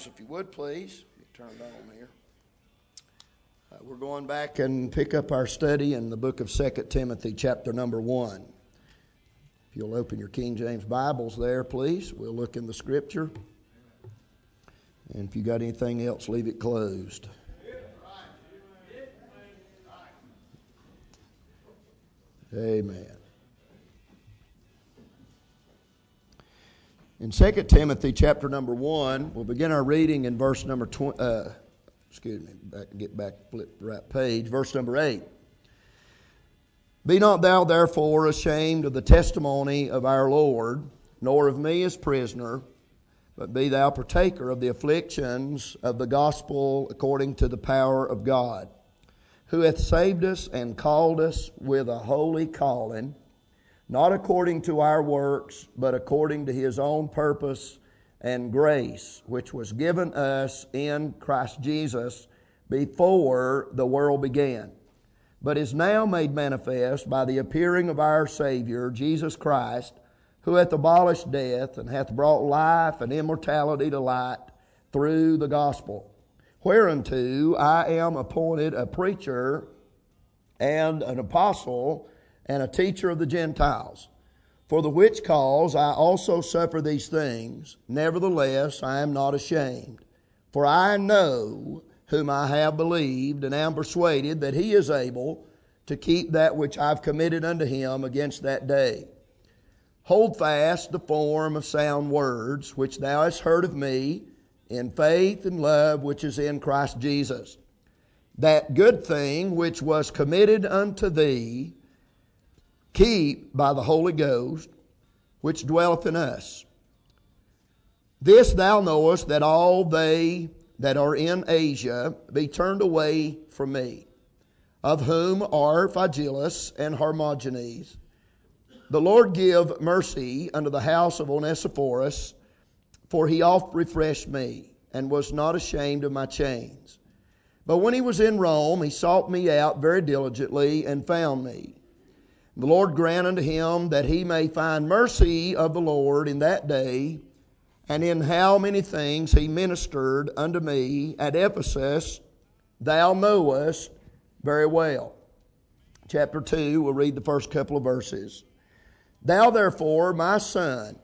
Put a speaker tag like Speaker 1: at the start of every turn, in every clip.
Speaker 1: If you would, please. Turn it on here. We're going back and pick up our study in the book of 2 Timothy, chapter number 1. If you'll open your King James Bibles there, please. We'll look in the Scripture. And if you got anything else, leave it closed. Amen. In 2 Timothy chapter number 1, we'll begin our reading in verse number flip the right page, verse number 8. Be not thou therefore ashamed of the testimony of our Lord, nor of me as prisoner, but be thou partaker of the afflictions of the gospel according to the power of God, who hath saved us and called us with a holy calling, not according to our works, but according to His own purpose and grace, which was given us in Christ Jesus before the world began, but is now made manifest by the appearing of our Savior, Jesus Christ, who hath abolished death and hath brought life and immortality to light through the gospel, whereunto I am appointed a preacher and an apostle and a teacher of the Gentiles. For the which cause I also suffer these things, nevertheless I am not ashamed. For I know whom I have believed, and am persuaded that He is able to keep that which I've committed unto Him against that day. Hold fast the form of sound words, which thou hast heard of me, in faith and love which is in Christ Jesus. That good thing which was committed unto thee, keep by the Holy Ghost, which dwelleth in us. This thou knowest, that all they that are in Asia be turned away from me, of whom are Phygellus and Hermogenes. The Lord give mercy unto the house of Onesiphorus, for he oft refreshed me, and was not ashamed of my chains. But when he was in Rome, he sought me out very diligently, and found me. The Lord grant unto him that he may find mercy of the Lord in that day, and in how many things he ministered unto me at Ephesus, thou knowest very well. Chapter 2, we'll read the first couple of verses. Thou therefore, my son,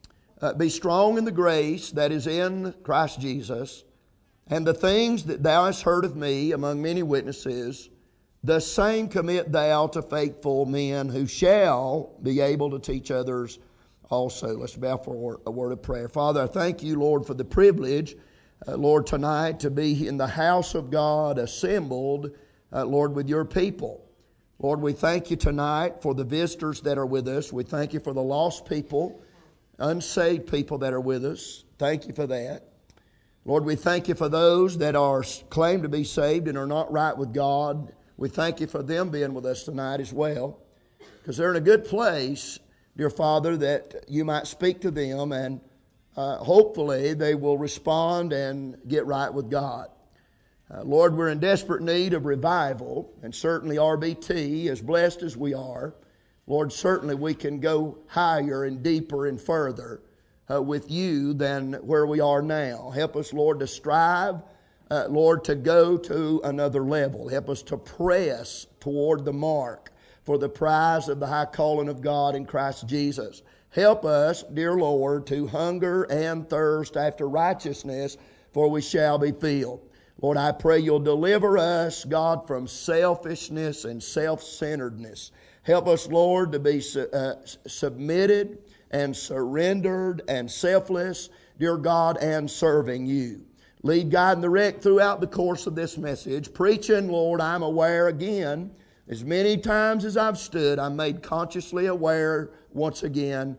Speaker 1: be strong in the grace that is in Christ Jesus, and the things that thou hast heard of me among many witnesses, the same commit thou to faithful men who shall be able to teach others also. Let's bow for a word of prayer. Father, I thank you, Lord, for the privilege, Lord, tonight to be in the house of God assembled, Lord, with your people. Lord, we thank you tonight for the visitors that are with us. We thank you for the lost people, unsaved people that are with us. Thank you for that. Lord, we thank you for those that are claim to be saved and are not right with God. We thank you for them being with us tonight as well, because they're in a good place, dear Father, that you might speak to them, and hopefully they will respond and get right with God. Lord, we're in desperate need of revival, and certainly RBT, as blessed as we are, Lord, certainly we can go higher and deeper and further with you than where we are now. Help us, Lord, to strive, Lord, to go to another level. Help us to press toward the mark for the prize of the high calling of God in Christ Jesus. Help us, dear Lord, to hunger and thirst after righteousness, for we shall be filled. Lord, I pray you'll deliver us, God, from selfishness and self-centeredness. Help us, Lord, to be submitted and surrendered and selfless, dear God, and serving you. Lead, guide, and direct throughout the course of this message. Preaching, Lord, I'm aware again, as many times as I've stood, I'm made consciously aware once again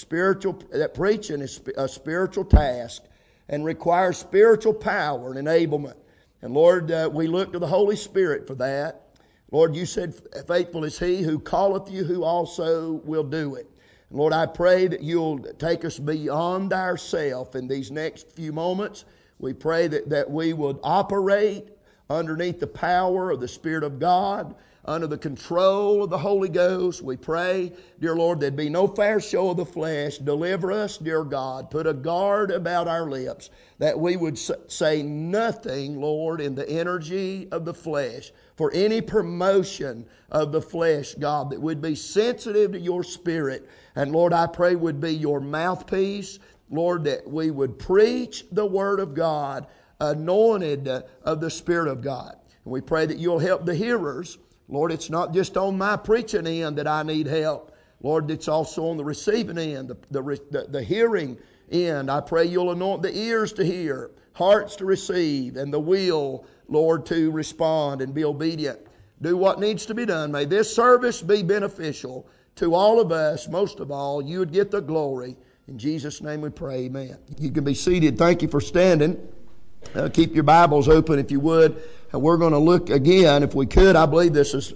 Speaker 1: that preaching is a spiritual task and requires spiritual power and enablement. And Lord, we look to the Holy Spirit for that. Lord, you said, faithful is He who calleth you, who also will do it. And Lord, I pray that you'll take us beyond ourselves in these next few moments. We pray that we would operate underneath the power of the Spirit of God, under the control of the Holy Ghost. We pray, dear Lord, there'd be no fair show of the flesh. Deliver us, dear God. Put a guard about our lips, that we would say nothing, Lord, in the energy of the flesh, for any promotion of the flesh, God, that we'd be sensitive to your Spirit. And Lord, I pray would be your mouthpiece, Lord, that we would preach the Word of God, anointed of the Spirit of God. And we pray that you'll help the hearers. Lord, it's not just on my preaching end that I need help. Lord, it's also on the receiving end, the hearing end. I pray you'll anoint the ears to hear, hearts to receive, and the will, Lord, to respond and be obedient. Do what needs to be done. May this service be beneficial to all of us. Most of all, you would get the glory. In Jesus' name we pray, amen. You can be seated. Thank you for standing. Keep your Bibles open if you would. We're going to look again, if we could. I believe this is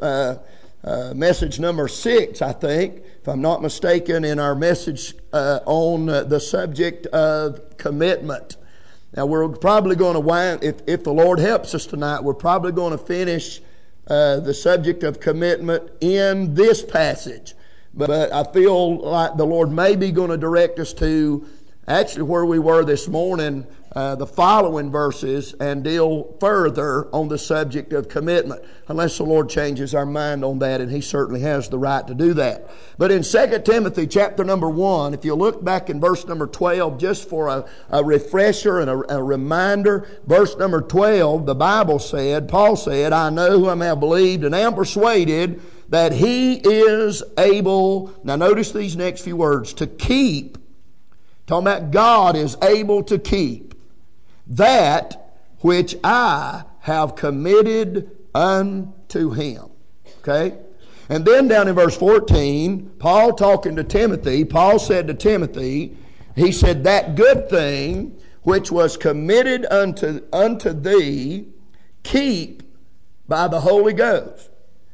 Speaker 1: message number 6, I think, if I'm not mistaken, in our message on the subject of commitment. Now, we're probably going to wind, if the Lord helps us tonight, we're probably going to finish the subject of commitment in this passage. But I feel like the Lord may be going to direct us to actually where we were this morning, the following verses, and deal further on the subject of commitment, unless the Lord changes our mind on that, and He certainly has the right to do that. But in 2 Timothy chapter number 1, if you look back in verse number 12, just for a refresher and a reminder, verse number 12, the Bible said, Paul said, I know whom I have believed and am persuaded that He is able, now notice these next few words, to keep, talking about God is able to keep that which I have committed unto Him. Okay? And then down in verse 14, Paul talking to Timothy, Paul said to Timothy, he said, that good thing which was committed unto thee, keep by the Holy Ghost.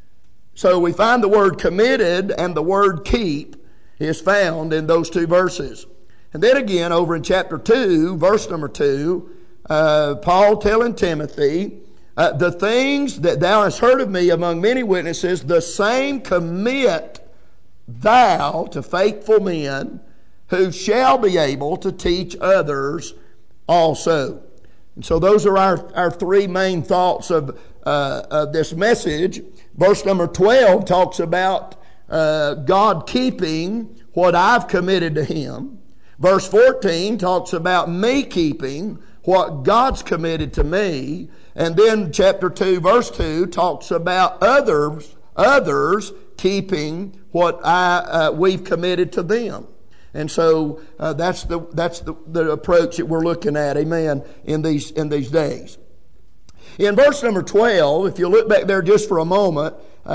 Speaker 1: So we find the word committed and the word keep is found in those two verses. And then again, over in chapter 2, verse number 2, Paul telling Timothy, the things that thou hast heard of me among many witnesses, the same commit thou to faithful men who shall be able to teach others also. And so those are our three main thoughts of this message. Verse number 12 talks about God keeping what I've committed to Him. Verse 14 talks about me keeping what God's committed to me. And then chapter 2, verse 2 talks about others keeping what we've committed to them. And so that's the approach that we're looking at, amen, in these days. In verse number 12, if you look back there just for a moment,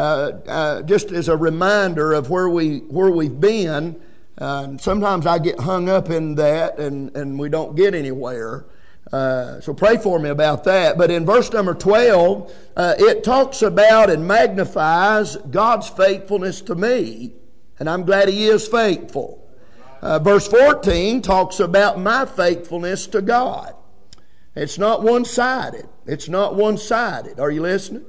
Speaker 1: just as a reminder of where we've been, sometimes I get hung up in that and we don't get anywhere. So pray for me about that. But in verse number 12, it talks about and magnifies God's faithfulness to me. And I'm glad He is faithful. Verse 14 talks about my faithfulness to God. It's not one-sided. It's not one-sided. Are you listening?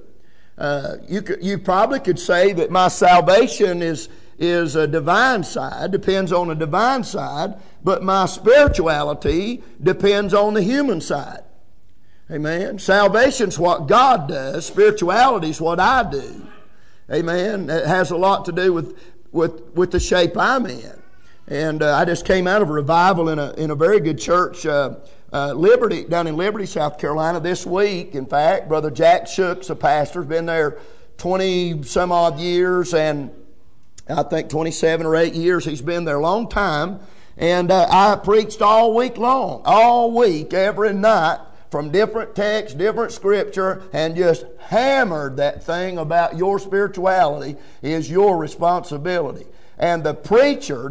Speaker 1: You probably could say that my salvation is a divine side, depends on a divine side, but my spirituality depends on the human side. Amen. Salvation's what God does. Spirituality is what I do. Amen. It has a lot to do with the shape I'm in. And I just came out of a revival in a very good church, Liberty, down in Liberty, South Carolina, this week. In fact, Brother Jack Shook's a pastor, has been there 20 some odd years, and I think 27 or 8 years. He's been there a long time. And I preached all week long, all week, every night, from different texts, different scripture, and just hammered that thing about your spirituality is your responsibility. And the preacher,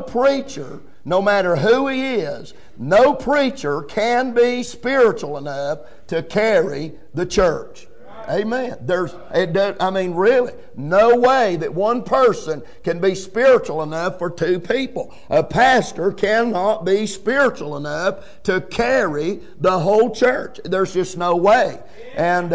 Speaker 1: no matter who he is, no preacher can be spiritual enough to carry the church. Amen. Really, no way that one person can be spiritual enough for two people. A pastor cannot be spiritual enough to carry the whole church. There's just no way. And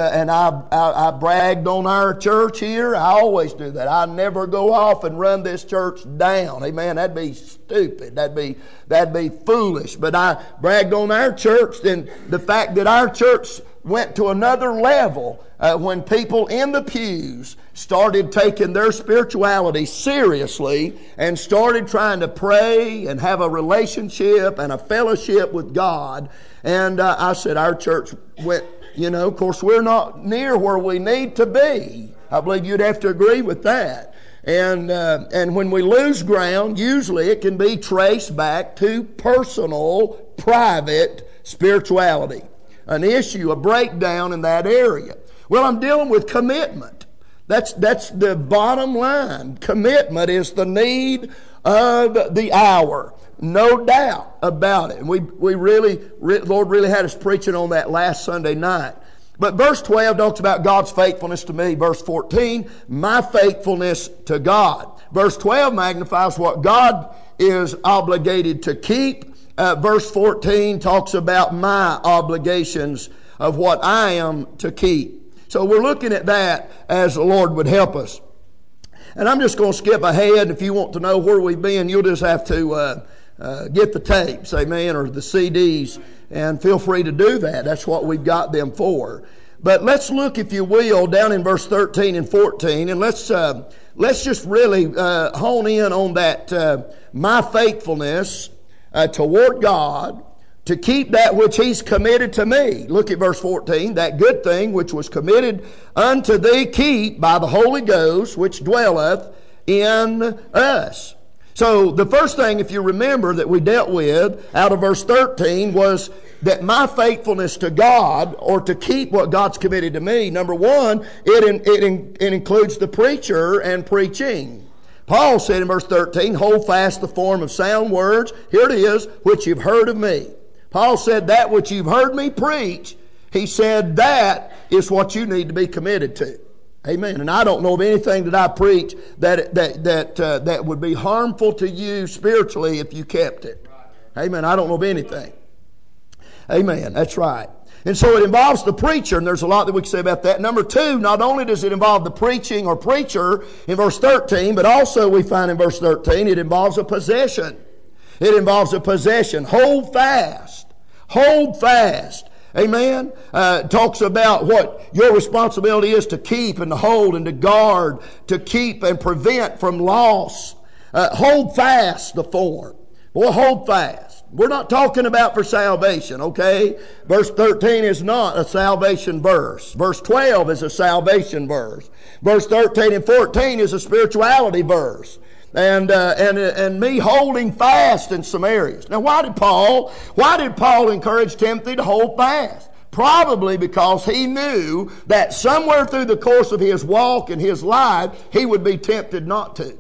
Speaker 1: I bragged on our church here. I always do that. I never go off and run this church down. Amen. That'd be stupid. That'd be foolish. But I bragged on our church, and the fact that our church went to another level when people in the pews started taking their spirituality seriously and started trying to pray and have a relationship and a fellowship with God. And I said our church went, of course we're not near where we need to be. I believe you'd have to agree with that. And when we lose ground, usually it can be traced back to personal, private spirituality. An issue, a breakdown in that area. Well, I'm dealing with commitment. That's the bottom line. Commitment is the need of the hour. No doubt about it. And Lord really had us preaching on that last Sunday night. But verse 12 talks about God's faithfulness to me. Verse 14, my faithfulness to God. Verse 12 magnifies what God is obligated to keep. Verse 14 talks about my obligations of what I am to keep. So we're looking at that as the Lord would help us. And I'm just going to skip ahead. If you want to know where we've been, you'll just have to get the tapes, amen, or the CDs, and feel free to do that. That's what we've got them for. But let's look, if you will, down in verse 13 and 14, and let's just really hone in on that my faithfulness toward God, to keep that which He's committed to me. Look at verse 14. That good thing which was committed unto thee keep by the Holy Ghost which dwelleth in us. So the first thing, if you remember, that we dealt with out of verse 13 was that my faithfulness to God, or to keep what God's committed to me, number one, it includes the preacher and preaching. Paul said in verse 13, hold fast the form of sound words, here it is, which you've heard of me. Paul said that which you've heard me preach, he said that is what you need to be committed to. Amen. And I don't know of anything that I preach that would be harmful to you spiritually if you kept it. Amen. I don't know of anything. Amen. That's right. And so it involves the preacher, and there's a lot that we can say about that. Number two, not only does it involve the preaching or preacher in verse 13, but also we find in verse 13 it involves a possession. It involves a possession. Hold fast. Hold fast. Amen. Talks about what your responsibility is to keep and to hold and to guard, to keep and prevent from loss. Hold fast the form. Boy, hold fast. We're not talking about for salvation, okay? Verse 13 is not a salvation verse. Verse 12 is a salvation verse. Verse 13 and 14 is a spirituality verse. And me holding fast in some areas. Now, why did Paul encourage Timothy to hold fast? Probably because he knew that somewhere through the course of his walk and his life, he would be tempted not to.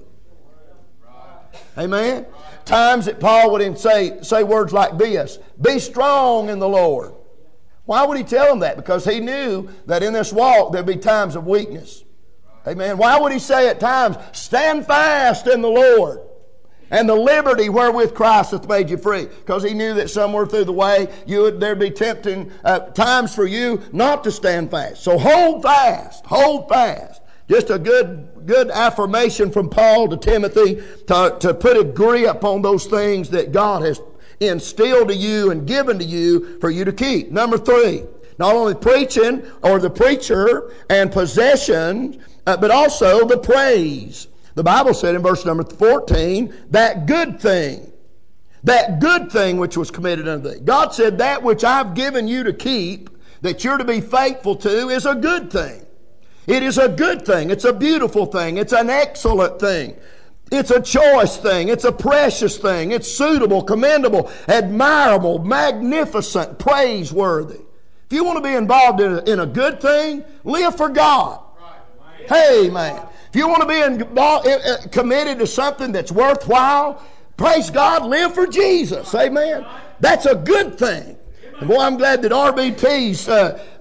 Speaker 1: Amen? Times that Paul would say words like this, be strong in the Lord. Why would he tell them that? Because he knew that in this walk there'd be times of weakness. Amen. Why would he say at times, stand fast in the Lord and the liberty wherewith Christ hath made you free? Because he knew that somewhere through the way there'd be tempting times for you not to stand fast. So hold fast. Hold fast. Just a good affirmation from Paul to Timothy to put a grip on those things that God has instilled to you and given to you for you to keep. Number three, not only preaching or the preacher and possession, but also the praise. The Bible said in verse number 14, that good thing which was committed unto thee. God said that which I've given you to keep, that you're to be faithful to, is a good thing. It is a good thing. It's a beautiful thing. It's an excellent thing. It's a choice thing. It's a precious thing. It's suitable, commendable, admirable, magnificent, praiseworthy. If you want to be involved in a good thing, live for God. Hey, man. If you want to be committed to something that's worthwhile, praise God, live for Jesus. Amen. That's a good thing. And boy, I'm glad that RBT's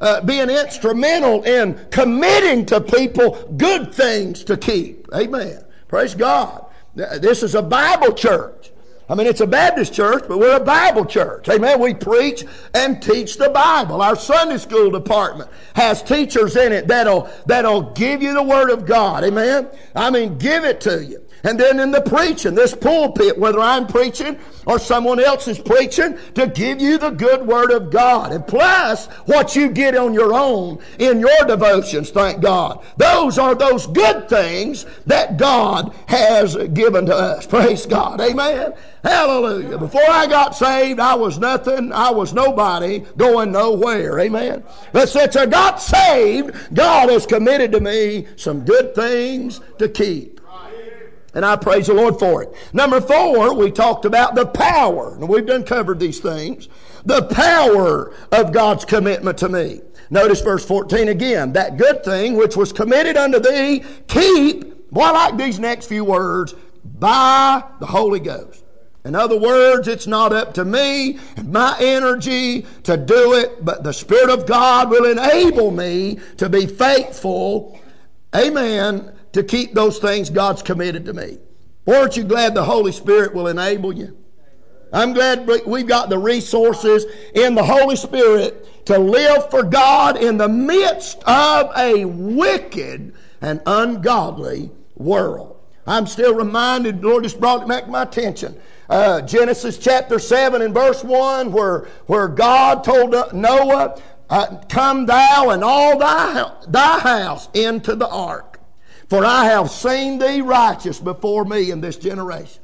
Speaker 1: being instrumental in committing to people good things to keep. Amen. Praise God. This is a Bible church. I mean, it's a Baptist church, but we're a Bible church. Amen. We preach and teach the Bible. Our Sunday school department has teachers in it that'll give you the Word of God. Amen. I mean, give it to you. And then in the preaching, this pulpit, whether I'm preaching or someone else is preaching, to give you the good Word of God. And plus, what you get on your own in your devotions, thank God. Those are those good things that God has given to us. Praise God. Amen. Hallelujah. Before I got saved, I was nothing. I was nobody going nowhere. Amen. But since I got saved, God has committed to me some good things to keep. And I praise the Lord for it. Number 4, we talked about the power. And we've done covered these things. The power of God's commitment to me. Notice verse 14 again. That good thing which was committed unto thee, keep, boy, I like these next few words, by the Holy Ghost. In other words, it's not up to me and my energy to do it, but the Spirit of God will enable me to be faithful. Amen. To keep those things God's committed to me. Aren't you glad the Holy Spirit will enable you? I'm glad we've got the resources in the Holy Spirit to live for God in the midst of a wicked and ungodly world. I'm still reminded, the Lord just brought it back to my attention. Genesis chapter 7 and verse 1 where God told Noah, come thou and all thy house into the ark. For I have seen thee righteous before me in this generation.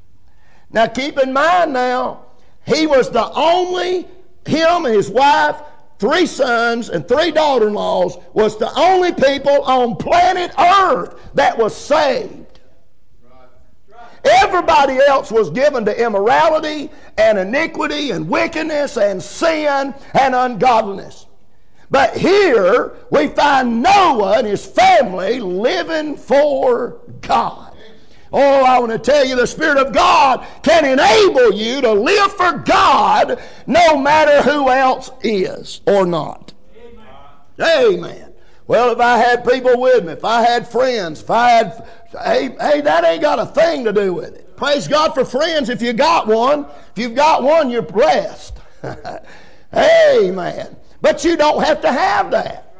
Speaker 1: Now keep in mind now, he was the only, him and his wife, 3 sons and 3 daughter-in-laws, was the only people on planet Earth that was saved. Everybody else was given to immorality and iniquity and wickedness and sin and ungodliness. But here we find Noah and his family living for God. Oh, I want to tell you, the Spirit of God can enable you to live for God no matter who else is or not. Amen. Well, if I had people with me, if I had friends, hey, that ain't got a thing to do with it. Praise God for friends if you got one. If you've got one, you're blessed. Amen. But you don't have to have that.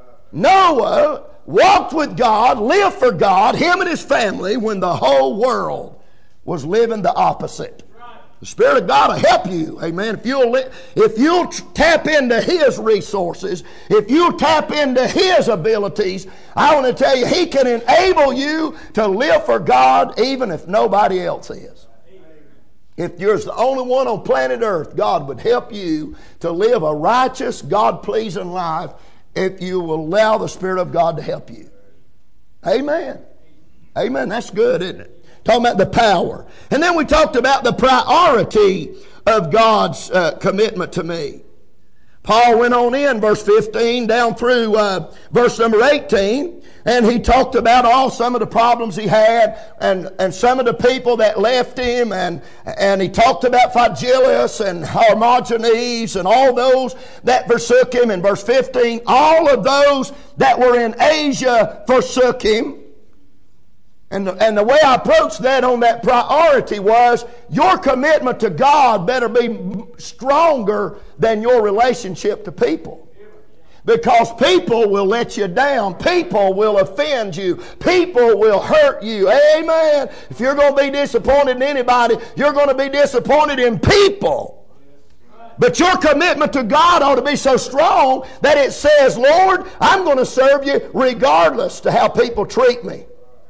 Speaker 1: Noah walked with God, lived for God, him and his family, when the whole world was living the opposite. The Spirit of God will help you, amen. If you'll tap into His resources, if you'll tap into His abilities, I want to tell you, He can enable you to live for God even if nobody else is. If you're the only one on planet Earth, God would help you to live a righteous, God-pleasing life if you will allow the Spirit of God to help you. Amen. Amen. That's good, isn't it? Talking about the power. And then we talked about the priority of God's commitment to me. Paul went on in verse 15 down through verse number 18, and he talked about some of the problems he had and some of the people that left him, and he talked about Phygellus and Hermogenes and all those that forsook him. In verse 15, all of those that were in Asia forsook him. And the way I approached that on that priority was, your commitment to God better be stronger than your relationship to people. Because people will let you down. People will offend you. People will hurt you. Amen. If you're going to be disappointed in anybody, you're going to be disappointed in people. But your commitment to God ought to be so strong that it says, Lord, I'm going to serve you regardless to how people treat me.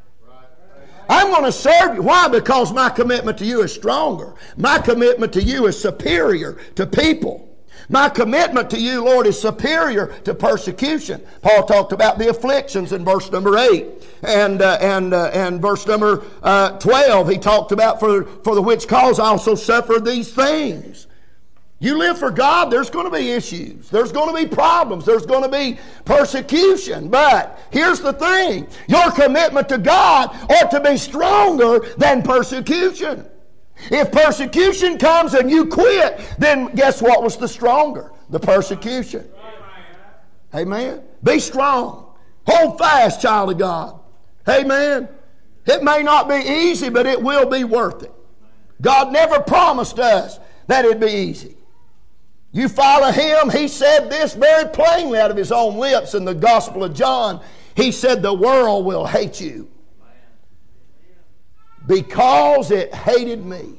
Speaker 1: I'm going to serve you. Why? Because my commitment to you is stronger. My commitment to you is superior to people. My commitment to you, Lord, is superior to persecution. Paul talked about the afflictions in verse number 8. And verse number 12, he talked about for the which cause I also suffer these things. You live for God, there's going to be issues. There's going to be problems. There's going to be persecution. But here's the thing. Your commitment to God ought to be stronger than persecution. If persecution comes and you quit, then guess what was the stronger? The persecution. Amen. Be strong. Hold fast, child of God. Amen. It may not be easy, but it will be worth it. God never promised us that it'd be easy. You follow Him, He said this very plainly out of His own lips in the Gospel of John. He said, the world will hate you because it hated me.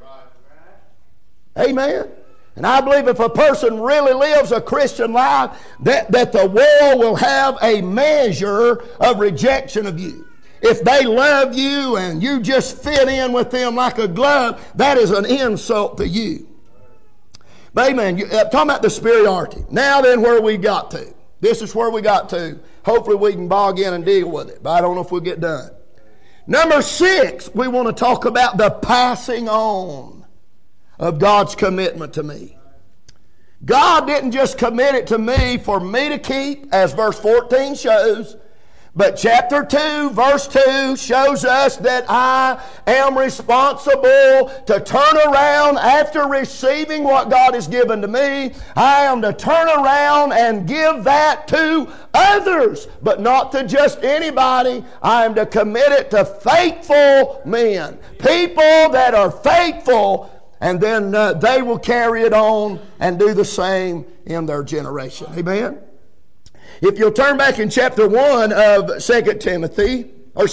Speaker 1: Amen. And I believe if a person really lives a Christian life, that the world will have a measure of rejection of you. If they love you and you just fit in with them like a glove, that is an insult to you. But amen. Talking about the superiority. Now then, where we got to. This is where we got to. Hopefully we can bog in and deal with it. But I don't know if we'll get done. Number 6, we want to talk about the passing on of God's commitment to me. God didn't just commit it to me for me to keep, as verse 14 shows, but chapter 2, verse 2 shows us that I am responsible to turn around after receiving what God has given to me. I am to turn around and give that to others, but not to just anybody. I am to commit it to faithful men, people that are faithful, and then they will carry it on and do the same in their generation. Amen? If you'll turn back in chapter 1 of 1 Timothy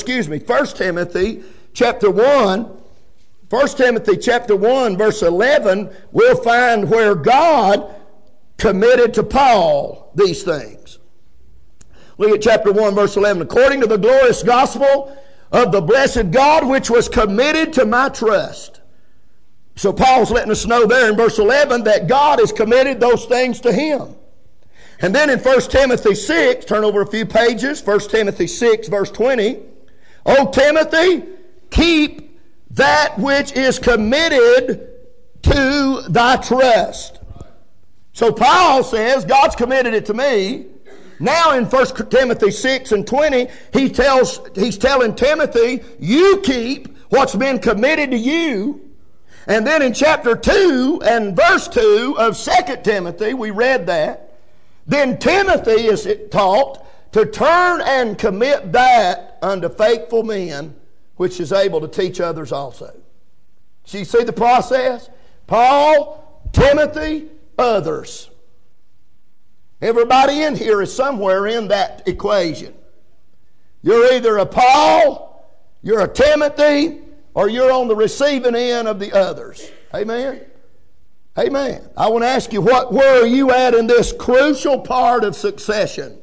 Speaker 1: chapter 1, 1 Timothy chapter 1 verse 11, we'll find where God committed to Paul these things. Look at chapter 1 verse 11. According to the glorious gospel of the blessed God which was committed to my trust. So Paul's letting us know there in verse 11 that God has committed those things to him. And then in 1 Timothy 6, turn over a few pages, 1 Timothy 6 verse 20. O Timothy, keep that which is committed to thy trust. So Paul says, God's committed it to me. Now in 1 Timothy 6 and 20, he's telling Timothy, you keep what's been committed to you. And then in chapter 2 and verse 2 of 2 Timothy, we read that. Then Timothy is taught to turn and commit that unto faithful men, which is able to teach others also. So you see the process? Paul, Timothy, others. Everybody in here is somewhere in that equation. You're either a Paul, you're a Timothy, or you're on the receiving end of the others. Amen? Amen. I want to ask you, where are you at in this crucial part of succession?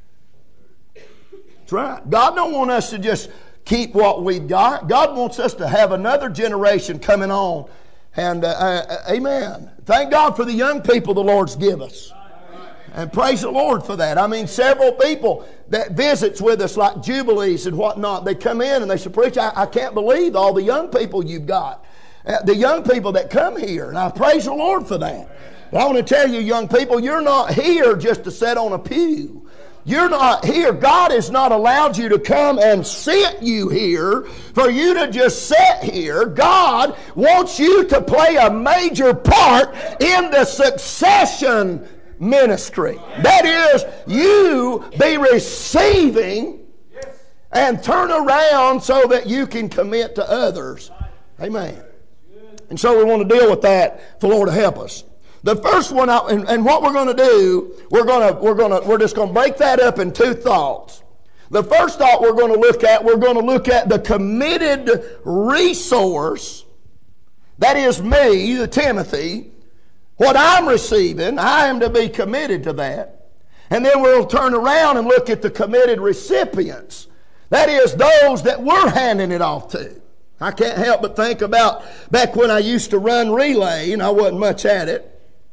Speaker 1: That's right. God don't want us to just keep what we've got. God wants us to have another generation coming on. And amen. Thank God for the young people the Lord's give us. And praise the Lord for that. I mean, several people that visits with us, like Jubilees and whatnot, they come in and they say, Preacher, I can't believe all the young people you've got. The young people that come here. And I praise the Lord for that. But I want to tell you, young people, you're not here just to sit on a pew. You're not here. God has not allowed you to come and sit you here for you to just sit here. God wants you to play a major part in the succession ministry. That is, you be receiving and turn around so that you can commit to others. Amen. And so we want to deal with that for the Lord to help us. The first one, and what we're going to do, we're just going to break that up in two thoughts. The first thought we're going to look at the committed resource. That is me, the Timothy. What I'm receiving, I am to be committed to that. And then we'll turn around and look at the committed recipients. That is those that we're handing it off to. I can't help but think about back when I used to run relay, and I wasn't much at it.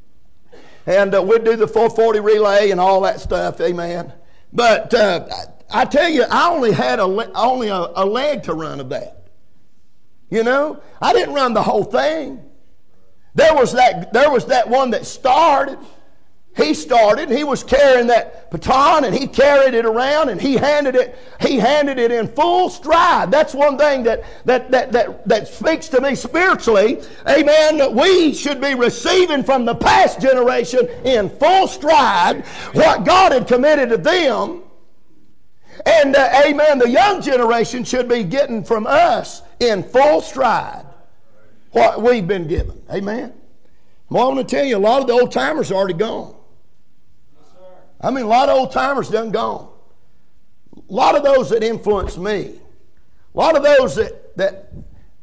Speaker 1: And we'd do the 440 relay and all that stuff, amen. But I tell you, I only had a leg to run of that. You know, I didn't run the whole thing. There was that one that started. He started, he was carrying that baton, and he carried it around, and he handed it in full stride. That's one thing that speaks to me spiritually. Amen. That we should be receiving from the past generation in full stride what God had committed to them. And amen, the young generation should be getting from us in full stride what we've been given. Amen. Well, I want to tell you, a lot of the old timers are already gone. I mean, a lot of old timers done gone. A lot of those that influenced me. A lot of those that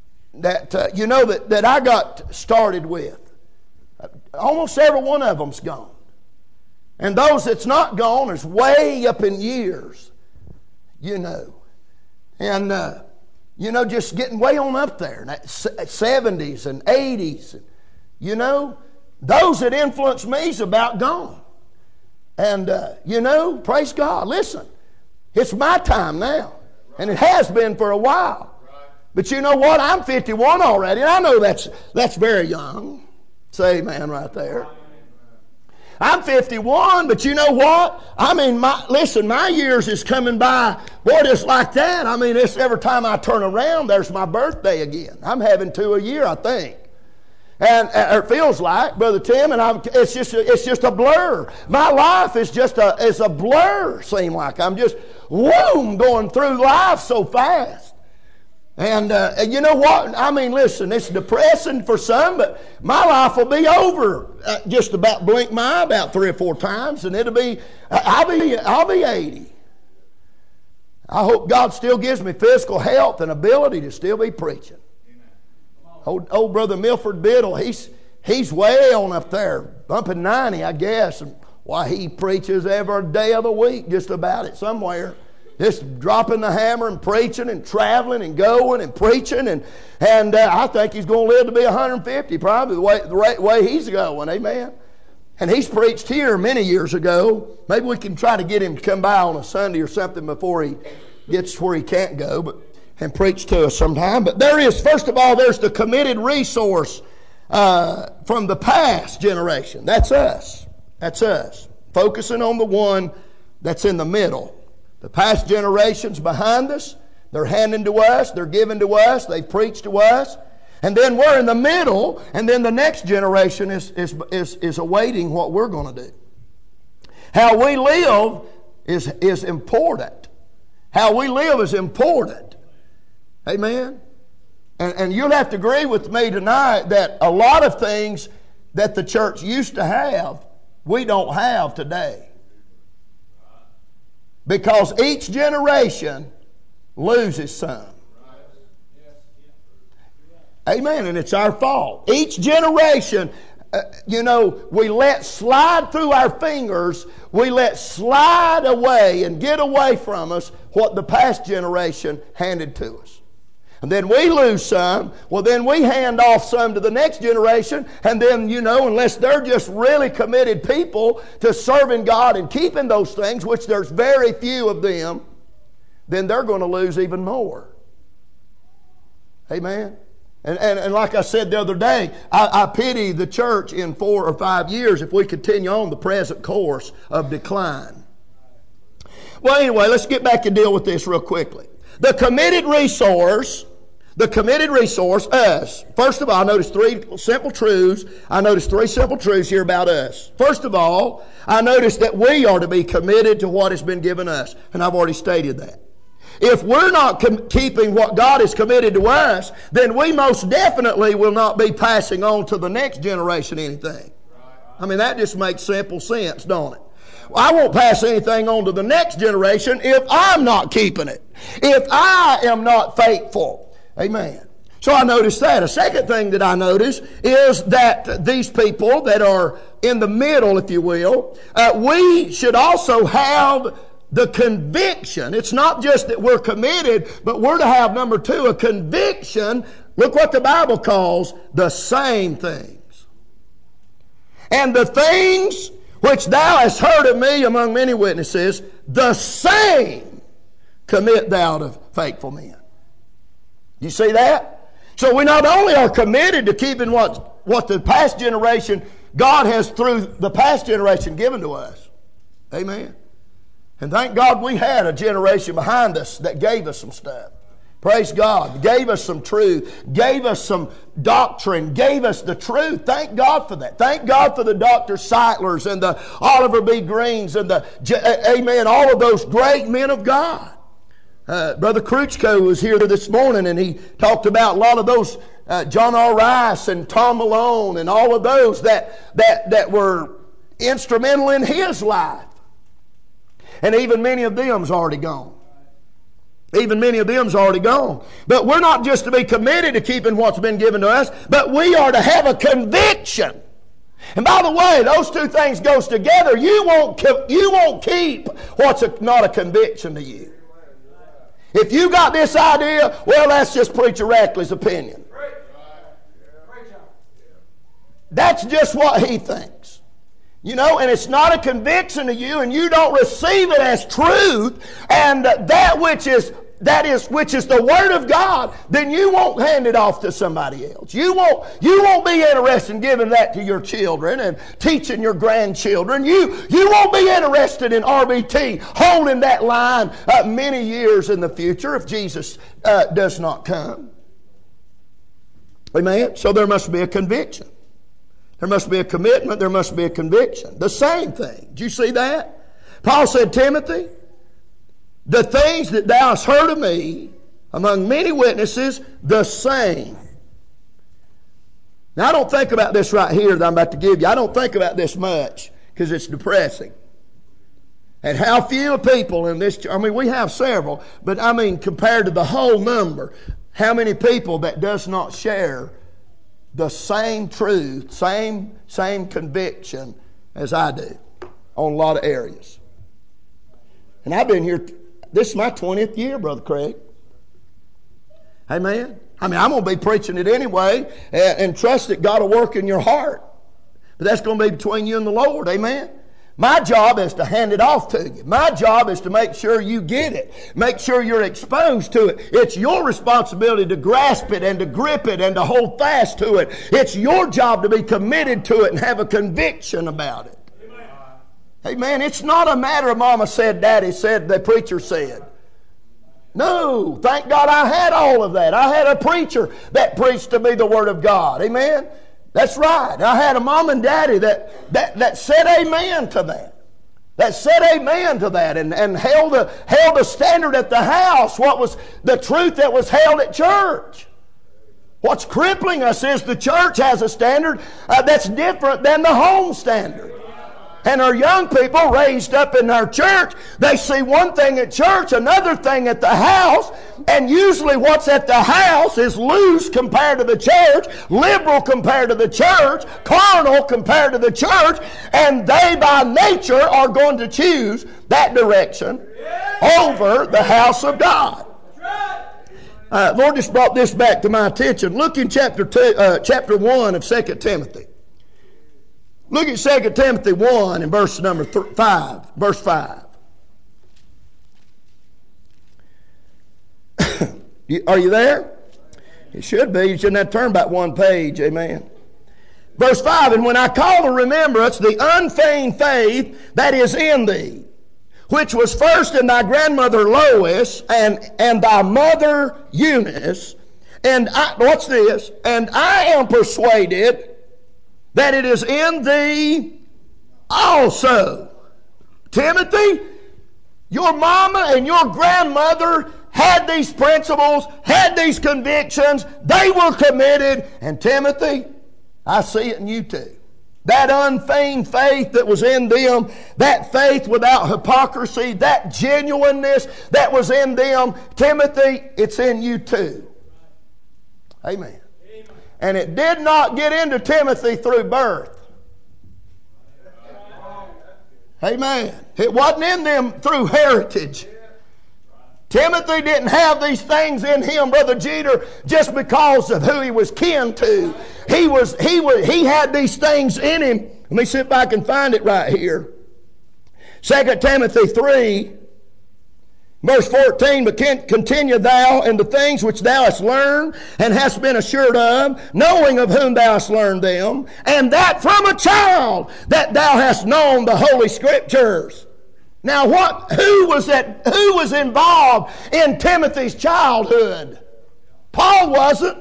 Speaker 1: I got started with. Almost every one of them's gone. And those that's not gone is way up in years. And just getting way on up there. 70s and 80s. Those that influenced me is about gone. And, praise God. Listen, it's my time now. And it has been for a while. But you know what? I'm 51 already. And I know that's very young. Say amen right there. I'm 51, but you know what? I mean, my years is coming by. Boy, just like that. I mean, every time I turn around, there's my birthday again. I'm having 2 a year, I think. And it feels like, Brother Tim, and it's just a blur. My life is it's a blur, seem like. I'm just, going through life so fast. And you know what? I mean, listen, it's depressing for some, but my life will be over just about blink my eye about 3 or 4 times, and I'll be 80. I hope God still gives me physical health and ability to still be preaching. Old Brother Milford Biddle, he's way on up there, bumping 90, I guess. And why, he preaches every day of the week, just about it somewhere. Just dropping the hammer and preaching and traveling and going and preaching. And I think he's going to live to be 150, probably the way he's going. Amen. And he's preached here many years ago. Maybe we can try to get him to come by on a Sunday or something before he gets to where he can't go, and preach to us sometime. But first of all, there's the committed resource from the past generation. That's us. That's us. Focusing on the one that's in the middle. The past generation's behind us. They're handing to us. They're giving to us. They've preached to us. And then we're in the middle, and then the next generation is awaiting what we're going to do. How we live is important. How we live is important. Amen? And you'll have to agree with me tonight that a lot of things that the church used to have, we don't have today. Because each generation loses some. Amen. And it's our fault. Each generation, we let slide through our fingers, we let slide away and get away from us what the past generation handed to us. And then we lose some. Well, then we hand off some to the next generation. And then, unless they're just really committed people to serving God and keeping those things, which there's very few of them, then they're going to lose even more. Amen? And like I said the other day, I pity the church in 4 or 5 years if we continue on the present course of decline. Well, anyway, let's get back and deal with this real quickly. The committed resource, us. First of all, I noticed 3 simple truths. I noticed 3 simple truths here about us. First of all, I noticed that we are to be committed to what has been given us. And I've already stated that. If we're not keeping what God has committed to us, then we most definitely will not be passing on to the next generation anything. I mean, that just makes simple sense, don't it? I won't pass anything on to the next generation if I'm not keeping it. If I am not faithful. Amen. So I noticed that. A second thing that I noticed is that these people that are in the middle, if you will, we should also have the conviction. It's not just that we're committed, but we're to have, number 2, a conviction. Look what the Bible calls the same things. And the things which thou hast heard of me among many witnesses, the same commit thou to faithful men. You see that? So we not only are committed to keeping what the past generation God has, through the past generation, given to us. Amen. And thank God we had a generation behind us that gave us some stuff. Praise God. Gave us some truth. Gave us some doctrine. Gave us the truth. Thank God for that. Thank God for the Dr. Seitlers and the Oliver B. Greens and the, amen, all of those great men of God. Brother Cruchko was here this morning, and he talked about a lot of those, John R. Rice and Tom Malone and all of those that were instrumental in his life. And even many of them's already gone. Even many of them's already gone. But we're not just to be committed to keeping what's been given to us, but we are to have a conviction. And by the way, those two things goes together. You won't keep what's not a conviction to you. If you got this idea, well, that's just Preacher Rackley's opinion. That's just what he thinks. You know, and it's not a conviction to you, and you don't receive it as truth, and that which is the Word of God, then you won't hand it off to somebody else. You won't be interested in giving that to your children and teaching your grandchildren. You won't be interested in RBT holding that line many years in the future if Jesus does not come. Amen? So there must be a conviction. There must be a commitment. There must be a conviction. The same thing. Did you see that? Paul said, Timothy, the things that thou hast heard of me among many witnesses, the same. Now, I don't think about this right here that I'm about to give you. I don't think about this much because it's depressing. And how few people in this, I mean, we have several, but I mean, compared to the whole number, how many people that does not share the same truth, same conviction as I do on a lot of areas. And I've been here, this is my 20th year, Brother Craig. Amen. I mean, I'm going to be preaching it anyway and trust that God will work in your heart. But that's going to be between you and the Lord. Amen. My job is to hand it off to you. My job is to make sure you get it. Make sure you're exposed to it. It's your responsibility to grasp it and to grip it and to hold fast to it. It's your job to be committed to it and have a conviction about it. Amen. It's not a matter of Mama said, Daddy said, the preacher said. No, thank God I had all of that. I had a preacher that preached to me the Word of God. Amen. That's right. I had a mom and daddy that said amen to that. That said amen to that and held a standard at the house. What was the truth that was held at church? What's crippling us is the church has a standard that's different than the home standard. And our young people raised up in our church, they see one thing at church, another thing at the house, and usually what's at the house is loose compared to the church, liberal compared to the church, carnal compared to the church, and they by nature are going to choose that direction over the house of God. Lord just brought this back to my attention. Look in chapter 1 of 2 Timothy. Look at 2 Timothy 1 and verse number 5. Verse 5. Are you there? It should be. You shouldn't have to turn back one page. Amen. Verse 5. And when I call to remembrance the unfeigned faith that is in thee, which was first in thy grandmother Lois and thy mother Eunice, and what's this? And I am persuaded that it is in thee also. Timothy, your mama and your grandmother had these principles, had these convictions. They were committed. And Timothy, I see it in you too. That unfeigned faith that was in them, that faith without hypocrisy, that genuineness that was in them, Timothy, it's in you too. Amen. And it did not get into Timothy through birth. Amen. It wasn't in them through heritage. Timothy didn't have these things in him, Brother Jeter, just because of who he was kin to. He had these things in him. Let me see if I can find it right here. 2 Timothy 3 Verse 14, but continue thou in the things which thou hast learned and hast been assured of, knowing of whom thou hast learned them, and that from a child that thou hast known the Holy Scriptures. Now who was involved in Timothy's childhood? Paul wasn't.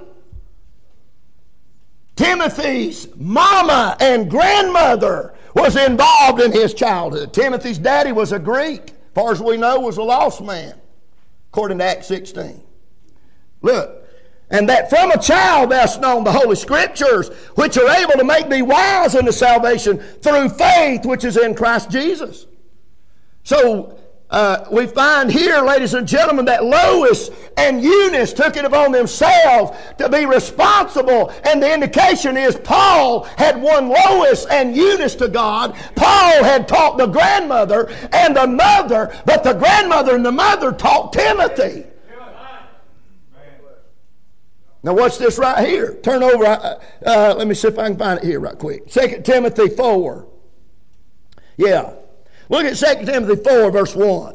Speaker 1: Timothy's mama and grandmother was involved in his childhood. Timothy's daddy was a Greek. As far as we know, was a lost man, according to Acts 16. Look, and that from a child thou hast known the Holy Scriptures, which are able to make thee wise unto salvation through faith which is in Christ Jesus. So we find here, ladies and gentlemen, that Lois and Eunice took it upon themselves to be responsible. And the indication is Paul had won Lois and Eunice to God. Paul had taught the grandmother and the mother, but the grandmother and the mother taught Timothy. Now watch this right here. Turn over. Let me see if I can find it here right quick. 2 Timothy 4. Yeah. Look at 2 Timothy 4, verse 1.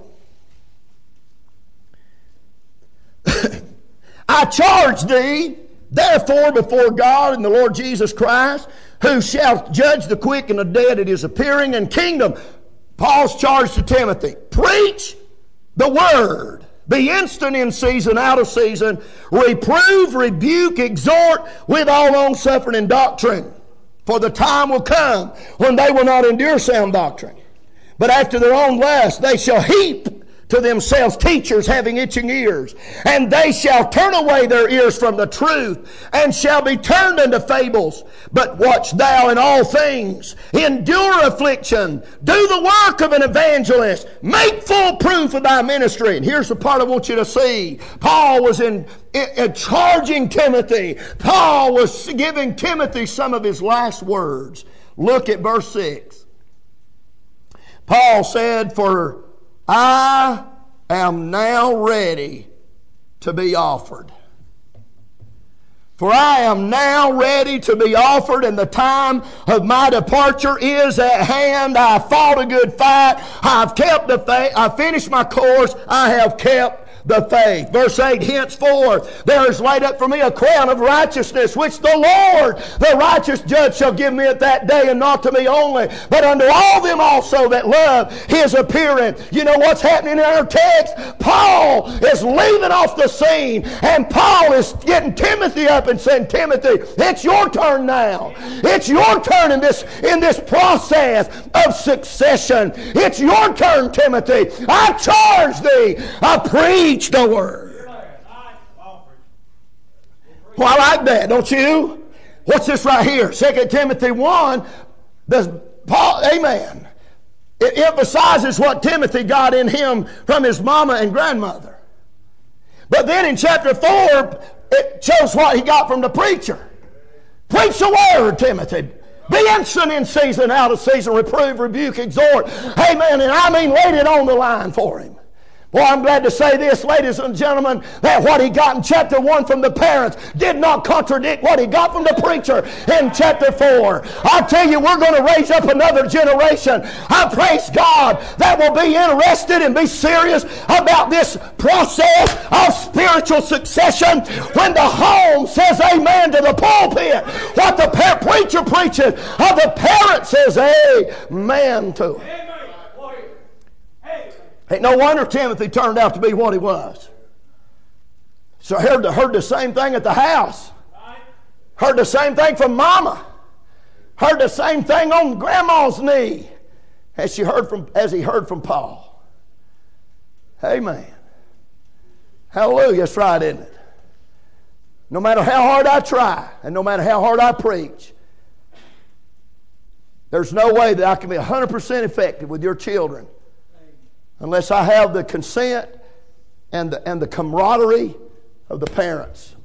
Speaker 1: I charge thee, therefore, before God and the Lord Jesus Christ, who shall judge the quick and the dead at his appearing and kingdom. Paul's charge to Timothy. Preach the word. Be instant in season, out of season. Reprove, rebuke, exhort with all long-suffering and doctrine. For the time will come when they will not endure sound doctrine. But after their own lust, they shall heap to themselves teachers having itching ears. And they shall turn away their ears from the truth, and shall be turned unto fables. But watch thou in all things. Endure affliction. Do the work of an evangelist. Make full proof of thy ministry. And here's the part I want you to see. Paul was in charging Timothy. Paul was giving Timothy some of his last words. Look at verse 6. Paul said, for I am now ready to be offered. For I am now ready to be offered, and the time of my departure is at hand. I have fought a good fight. I have kept the faith. I finished my course. I have kept the faith. Verse 8, henceforth there is laid up for me a crown of righteousness, which the Lord, the righteous judge, shall give me at that day, and not to me only, but unto all them also that love his appearing. You know what's happening in our text? Paul is leaving off the scene, and Paul is getting Timothy up and saying, Timothy, it's your turn now. It's your turn in this process of succession. It's your turn, Timothy. I charge thee. I preach the word. Well, I like that, don't you? What's this right here? 2 Timothy 1, Paul, amen. It emphasizes what Timothy got in him from his mama and grandmother. But then in chapter 4, it shows what he got from the preacher. Preach the word, Timothy. Be instant in season, out of season. Reprove, rebuke, exhort. Amen. And I mean, laid it on the line for him. Well, I'm glad to say this, ladies and gentlemen, that what he got in chapter 1 from the parents did not contradict what he got from the preacher in chapter 4. I tell you, we're going to raise up another generation. I praise God that will be interested and be serious about this process of spiritual succession. When the home says amen to the pulpit, what the preacher preaches, the parent says amen to it. Ain't no wonder Timothy turned out to be what he was. So I heard the same thing at the house. Heard the same thing from Mama. Heard the same thing on Grandma's knee as he heard from Paul. Amen. Hallelujah. That's right, isn't it? No matter how hard I try and no matter how hard I preach, there's no way that I can be 100% effective with your children unless I have the consent and the camaraderie of the parents.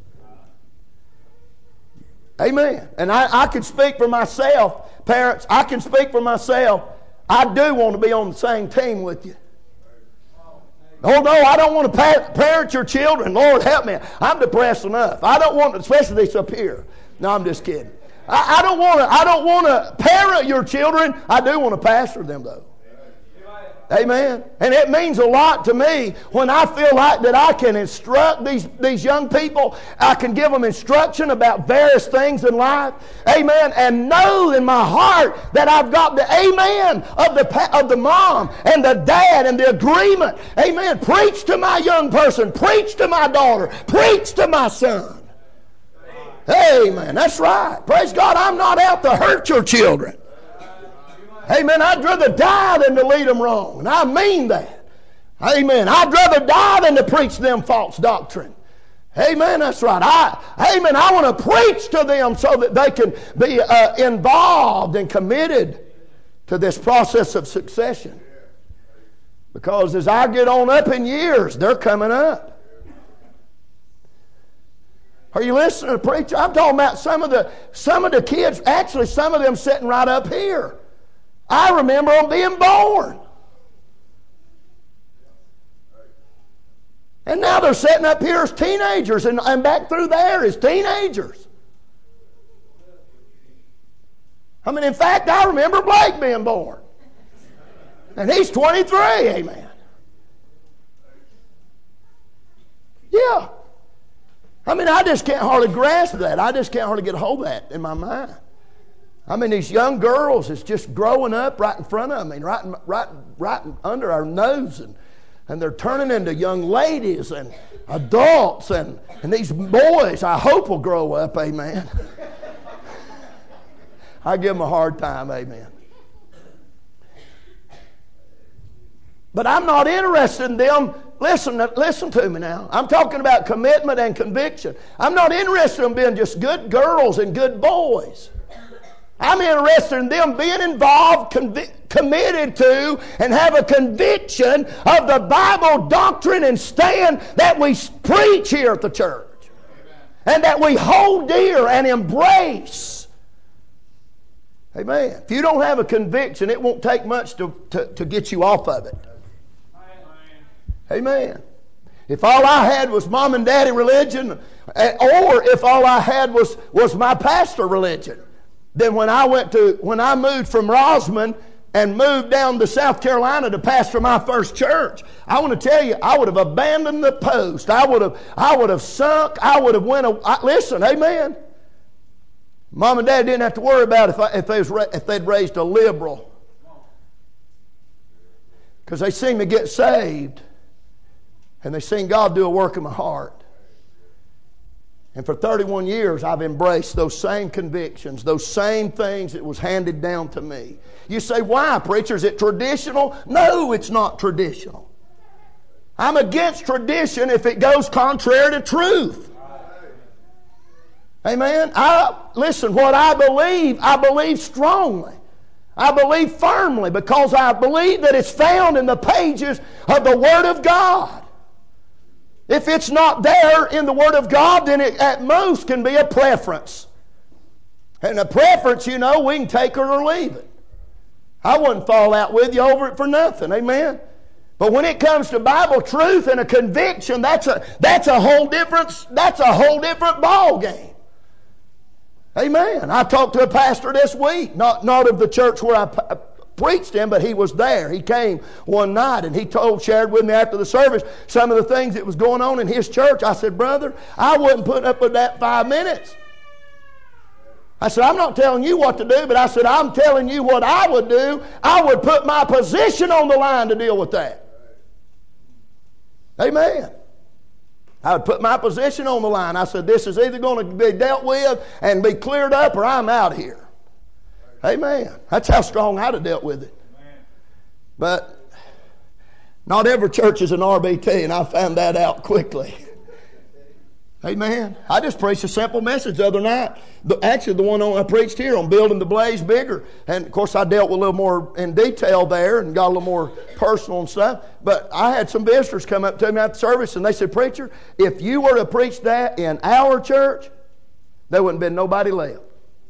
Speaker 1: Amen. And I can speak for myself, parents. I can speak for myself. I do want to be on the same team with you. Oh no, I don't want to parent your children. Lord help me. I'm depressed enough. I don't want, especially this up here. No, I'm just kidding. I don't want to parent your children. I do want to pastor them though. Amen. And it means a lot to me when I feel like that I can instruct these young people. I can give them instruction about various things in life. Amen. And know in my heart that I've got the amen of the mom and the dad and the agreement. Amen. Preach to my young person. Preach to my daughter. Preach to my son. Amen. That's right. Praise God. I'm not out to hurt your children. Amen. I'd rather die than to lead them wrong. And I mean that. Amen. I'd rather die than to preach them false doctrine. Amen. That's right. Amen. I want to preach to them so that they can be involved and committed to this process of succession. Because as I get on up in years, they're coming up. Are you listening to the preacher? I'm talking about some of the kids, actually some of them sitting right up here. I remember them being born. And now they're sitting up here as teenagers and back through there as teenagers. I mean, in fact, I remember Blake being born. And he's 23, amen. Yeah. I mean, I just can't hardly grasp that. I just can't hardly get a hold of that in my mind. I mean, these young girls is just growing up right in front of me, right under our nose, and they're turning into young ladies and adults, and these boys, I hope, will grow up, amen. I give them a hard time, amen. But I'm not interested in them. Listen to me now. I'm talking about commitment and conviction. I'm not interested in being just good girls and good boys. I'm interested in them being involved, committed to, and have a conviction of the Bible doctrine and stand that we preach here at the church. And that we hold dear and embrace. Amen. If you don't have a conviction, it won't take much to get you off of it. Amen. If all I had was mom and daddy religion, or if all I had was my pastor religion, then when I moved from Rosman and moved down to South Carolina to pastor my first church, I want to tell you, I would have abandoned the post. I would have sunk. I would have listen, amen. Mom and dad didn't have to worry about if they'd raised a liberal, because they seen me get saved, and they seen God do a work in my heart. And for 31 years, I've embraced those same convictions, those same things that was handed down to me. You say, why, preacher? Is it traditional? No, it's not traditional. I'm against tradition if it goes contrary to truth. Amen? Listen, what I believe strongly. I believe firmly because I believe that it's found in the pages of the Word of God. If it's not there in the Word of God, then it at most can be a preference. And a preference, you know, we can take it or leave it. I wouldn't fall out with you over it for nothing. Amen? But when it comes to Bible truth and a conviction, that's a whole different ball game. Amen. I talked to a pastor this week, not of the church where I preached in, but he was there. He came one night and he shared with me after the service some of the things that was going on in his church. I said, brother, I wouldn't put up with that 5 minutes. I said, I'm not telling you what to do, but I said, I'm telling you what I would do. I would put my position on the line to deal with that. Amen. I would put my position on the line. I said, this is either going to be dealt with and be cleared up, or I'm out here. Amen. That's how strong I'd have dealt with it. But not every church is an RBT, and I found that out quickly. Amen. I just preached a simple message the other night. Actually, the one I preached here on building the blaze bigger. And, of course, I dealt with a little more in detail there and got a little more personal and stuff. But I had some visitors come up to me after service, and they said, preacher, if you were to preach that in our church, there wouldn't have been nobody left.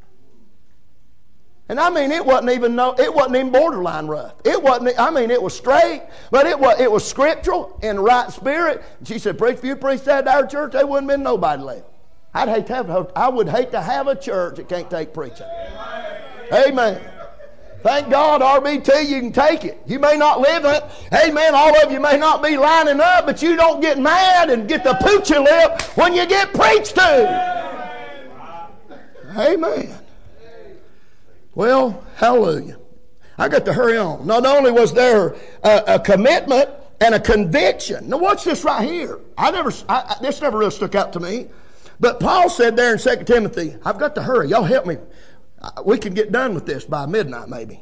Speaker 1: And I mean, it wasn't even borderline rough. It was straight, but it was scriptural in the right spirit. And she said, preacher, if you preached that at our church, there wouldn't have been nobody left. I would hate to have a church that can't take preaching. Amen. Thank God, RBT, you can take it. You may not live it. Amen. All of you may not be lining up, but you don't get mad and get the poochie lip when you get preached to. Amen. Well, hallelujah. I got to hurry on. Not only was there a commitment and a conviction. Now watch this right here. This never really stuck out to me. But Paul said there in 2 Timothy, I've got to hurry. Y'all help me. We can get done with this by midnight maybe.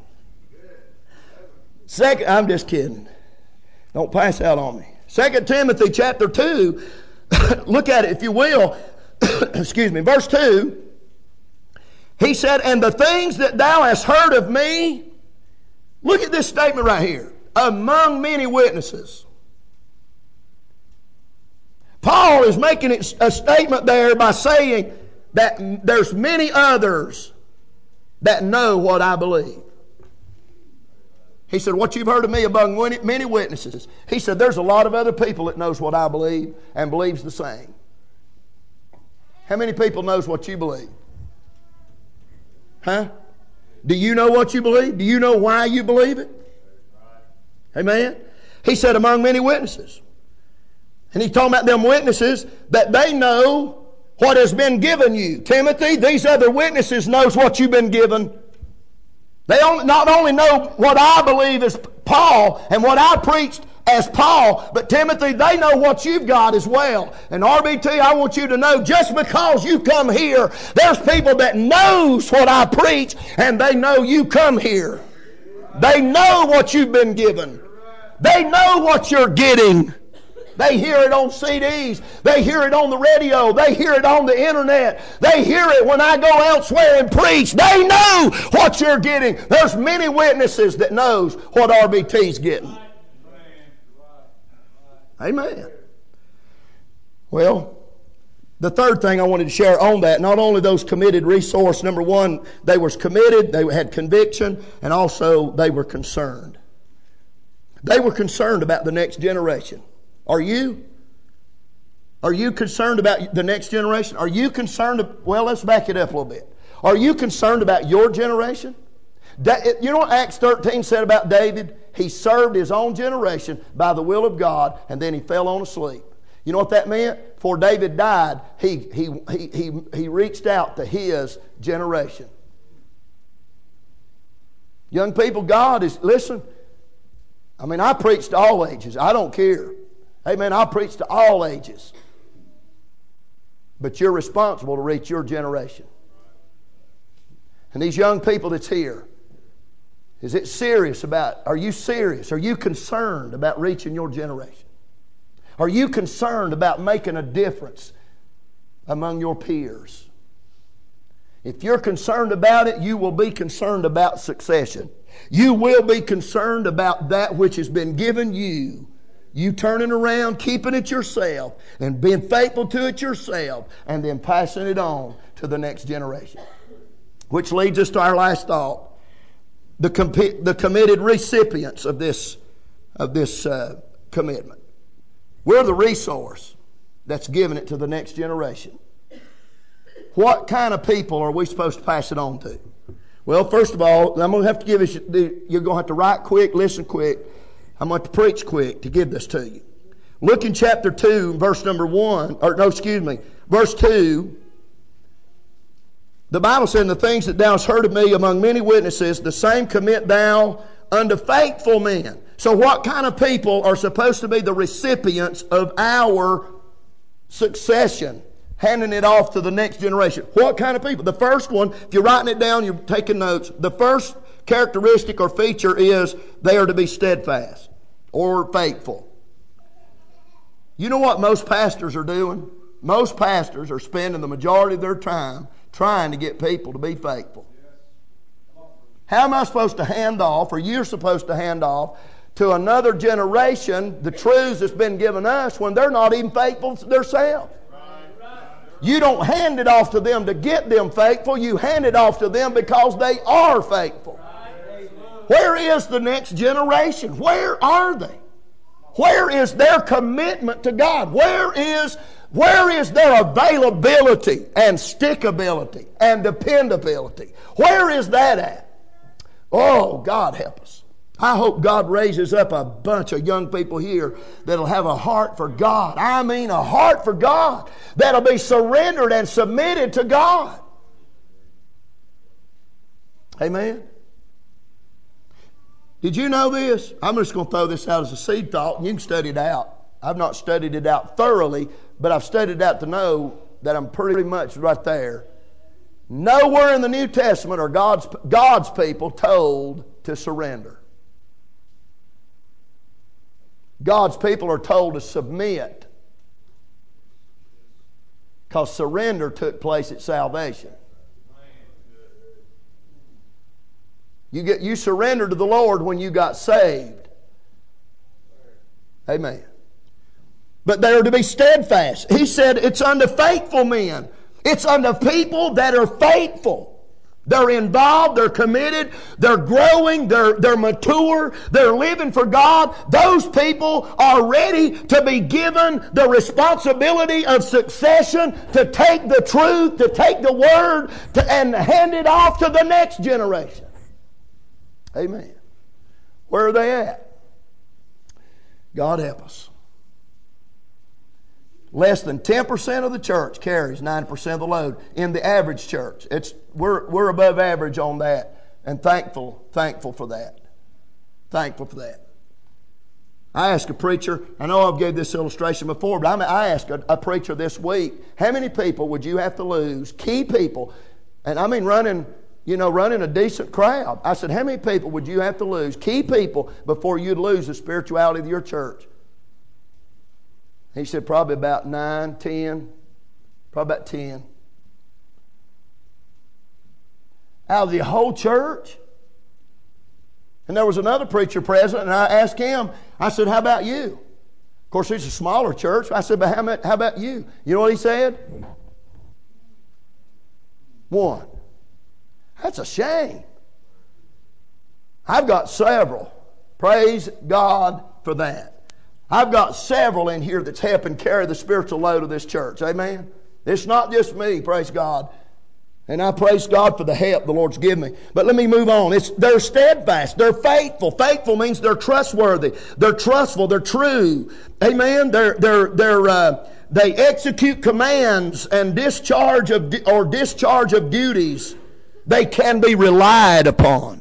Speaker 1: I'm just kidding. Don't pass out on me. 2 Timothy chapter 2, look at it if you will. Excuse me, verse 2. He said, and the things that thou hast heard of me, look at this statement right here. Among many witnesses. Paul is making a statement there by saying that there's many others that know what I believe. He said, what you've heard of me among many witnesses. He said, there's a lot of other people that knows what I believe and believes the same. How many people knows what you believe? Huh? Do you know what you believe? Do you know why you believe it? Amen? He said, among many witnesses. And he's talking about them witnesses that they know what has been given you. Timothy, these other witnesses knows what you've been given. They not only know what I believe as Paul and what I preached as Paul, but Timothy, they know what you've got as well. And RBT, I want you to know, just because you come here, there's people that knows what I preach, and they know you come here. They know what you've been given. They know what you're getting. They hear it on CDs. They hear it on the radio. They hear it on the internet. They hear it when I go elsewhere and preach. They know what you're getting. There's many witnesses that knows what RBT's getting. Amen. Well, the third thing I wanted to share on that, not only those committed resource, number one, they were committed, they had conviction, and also they were concerned. They were concerned about the next generation. Are you? Are you concerned about the next generation? Are you concerned? Well, let's back it up a little bit. Are you concerned about your generation? You know what Acts 13 said about David? He served his own generation by the will of God, and then he fell on asleep. You know what that meant? Before David died, he reached out to his generation. Young people, God is, listen, I preach to all ages. I don't care. Amen. I preach to all ages. But you're responsible to reach your generation. And these young people that's here, are you serious? Are you concerned about reaching your generation? Are you concerned about making a difference among your peers? If you're concerned about it, you will be concerned about succession. You will be concerned about that which has been given you. You turning around, keeping it yourself, and being faithful to it yourself, and then passing it on to the next generation. Which leads us to our last thought. The committed recipients of this commitment. We're the resource that's giving it to the next generation. What kind of people are we supposed to pass it on to? Well, first of all, I'm going to have to give you, you're going to have to write quick, listen quick. I'm going to preach quick to give this to you. Look in chapter 2, verse 2. The Bible said, the things that thou hast heard of me among many witnesses, the same commit thou unto faithful men. So what kind of people are supposed to be the recipients of our succession? Handing it off to the next generation. What kind of people? The first one, if you're writing it down, you're taking notes. The first characteristic or feature is they are to be steadfast or faithful. You know what most pastors are doing? Most pastors are spending the majority of their time trying to get people to be faithful. How am I supposed to hand off, or you're supposed to hand off, to another generation the truths that's been given us when they're not even faithful themselves? You don't hand it off to them to get them faithful. You hand it off to them because they are faithful. Where is the next generation? Where are they? Where is their commitment to God? Where is their availability and stickability and dependability? Where is that at? Oh, God help us. I hope God raises up a bunch of young people here that'll have a heart for God. I mean a heart for God. That'll be surrendered and submitted to God. Amen. Did you know this? I'm just going to throw this out as a seed thought, and you can study it out. I've not studied it out thoroughly, but I've studied it out to know that I'm pretty much right there. Nowhere in the New Testament are God's people told to surrender. God's people are told to submit, because surrender took place at salvation. You surrendered to the Lord when you got saved. Amen. But they are to be steadfast. He said it's unto faithful men. It's unto people that are faithful. They're involved, they're committed, they're growing, they're mature, they're living for God. Those people are ready to be given the responsibility of succession, to take the truth, to take the word, and hand it off to the next generation. Amen. Where are they at? God help us. Less than 10% of the church carries 90% of the load in the average church. We're above average on that, and thankful for that. Thankful for that. I asked a preacher, I know I've gave this illustration before, but I asked a preacher this week, how many people would you have to lose, key people, and I mean running a decent crowd. I said, how many people would you have to lose, key people, before you'd lose the spirituality of your church? He said probably about 9, 10, probably about 10. Out of the whole church? And there was another preacher present, and I asked him, I said, how about you? Of course, it's a smaller church. I said, but how about you? You know what he said? 1. That's a shame. I've got several. Praise God for that. I've got several in here that's helping carry the spiritual load of this church. Amen? It's not just me, praise God. And I praise God for the help the Lord's given me. But let me move on. They're steadfast. They're faithful. Faithful means they're trustworthy. They're trustful. They're true. Amen? They execute commands and discharge of duties. They can be relied upon.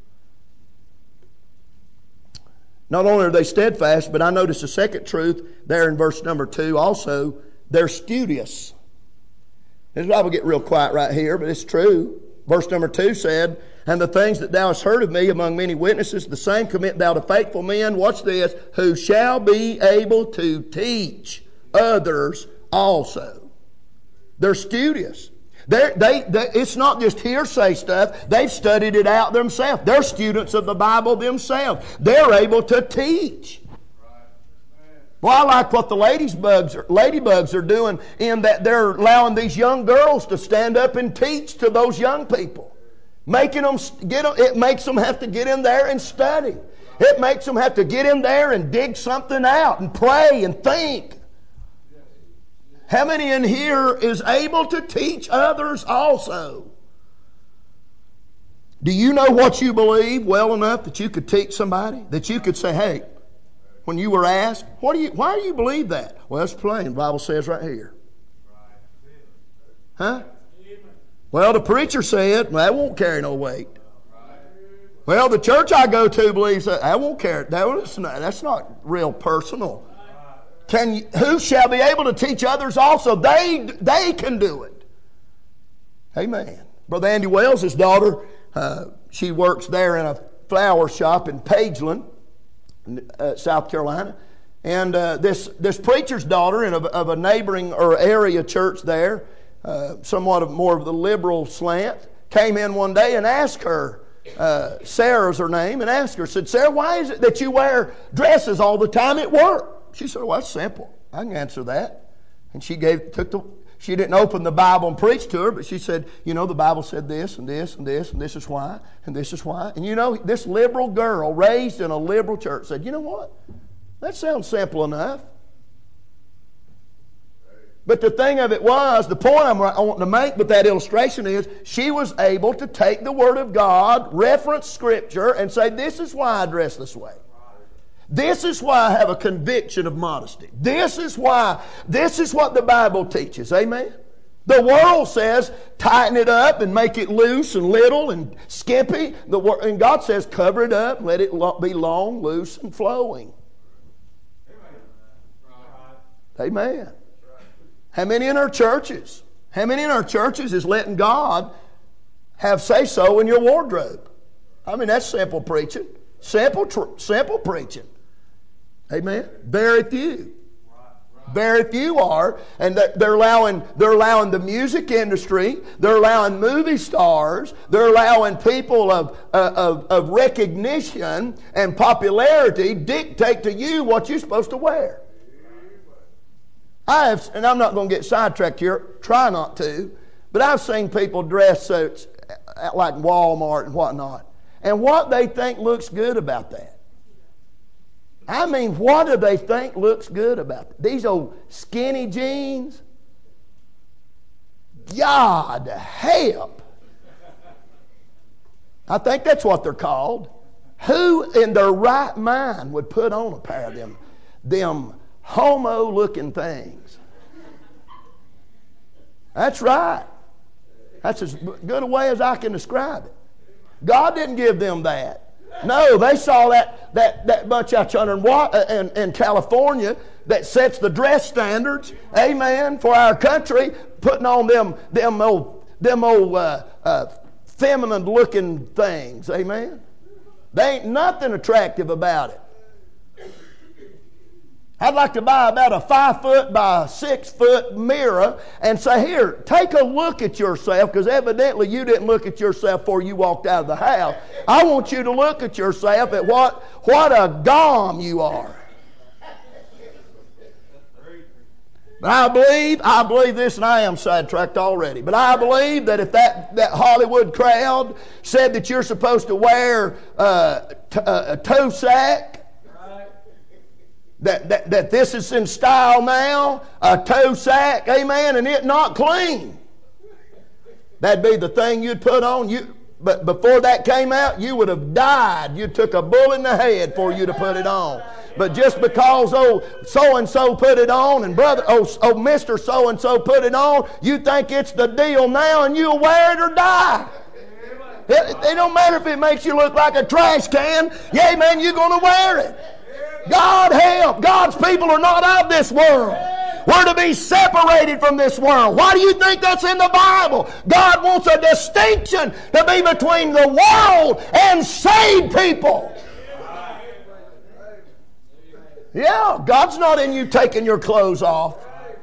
Speaker 1: Not only are they steadfast, but I notice a second truth there in verse number 2 also. They're studious. This Bible get real quiet right here, but it's true. Verse number 2 said, and the things that thou hast heard of me among many witnesses, the same commit thou to faithful men, watch this, who shall be able to teach others also. They're studious. It's not just hearsay stuff. They've studied it out themselves. They're students of the Bible themselves. They're able to teach. Well, I like what the ladybugs are doing in that they're allowing these young girls to stand up and teach to those young people. It makes them have to get in there and study. It makes them have to get in there and dig something out and pray and think. How many in here is able to teach others also? Do you know what you believe well enough that you could teach somebody? That you could say, hey, when you were asked, why do you believe that? Well, it's plain. The Bible says right here. Huh? Well, the preacher said, well, that won't carry no weight. Well, the church I go to believes that won't carry. That's not real personal. Who shall be able to teach others also? They can do it. Amen. Brother Andy Wells' daughter, she works there in a flower shop in Pageland, South Carolina. And this preacher's daughter of a neighboring or area church there, somewhat more of the liberal slant, came in one day and asked her, Sarah's her name, and asked her, said, Sarah, why is it that you wear dresses all the time at work? She said, well, that's simple. I can answer that. And she didn't open the Bible and preach to her, but she said, the Bible said this and this and this, and this is why, and this is why. And this liberal girl raised in a liberal church said, you know what? That sounds simple enough. But the thing of it was, the point I want to make with that illustration is, she was able to take the Word of God, reference Scripture, and say, this is why I dress this way. This is why I have a conviction of modesty. This is what the Bible teaches. Amen? The world says, tighten it up and make it loose and little and skimpy. And God says, cover it up, let it be long, loose, and flowing. Amen. How many in our churches? How many in our churches is letting God have say-so in your wardrobe? I mean, that's simple preaching. Simple preaching. Amen. Very few. Very few are, and they're allowing the music industry, they're allowing movie stars, they're allowing people of recognition and popularity dictate to you what you're supposed to wear. And I'm not going to get sidetracked here, try not to, but I've seen people dress suits like Walmart and whatnot, and what they think looks good about that. I mean, what do they think looks good about that? These old skinny jeans? God help. I think that's what they're called. Who in their right mind would put on a pair of them homo-looking things? That's right. That's as good a way as I can describe it. God didn't give them that. No, they saw that bunch out yonder in California that sets the dress standards, amen, for our country, putting on them old feminine-looking things, amen. There ain't nothing attractive about it. I'd like to buy about a 5-foot by 6-foot mirror and say, here, take a look at yourself, because evidently you didn't look at yourself before you walked out of the house. I want you to look at yourself at what a gom you are. But I believe this, and I am sidetracked already, but I believe that if that Hollywood crowd said that you're supposed to wear a toe sack, that this is in style now, a toe sack, amen, and it not clean, that'd be the thing you'd put on. But before that came out, you would have died. You took a bullet in the head for you to put it on. But just because so-and-so put it on, and Mr. So-and-so put it on, you think it's the deal now, and you'll wear it or die. It don't matter if it makes you look like a trash can. Yeah, man, you're going to wear it. God help. God's people are not of this world. We're to be separated from this world. Why do you think that's in the Bible? God wants a distinction to be between the world and saved people. Yeah, God's not in you taking your clothes off.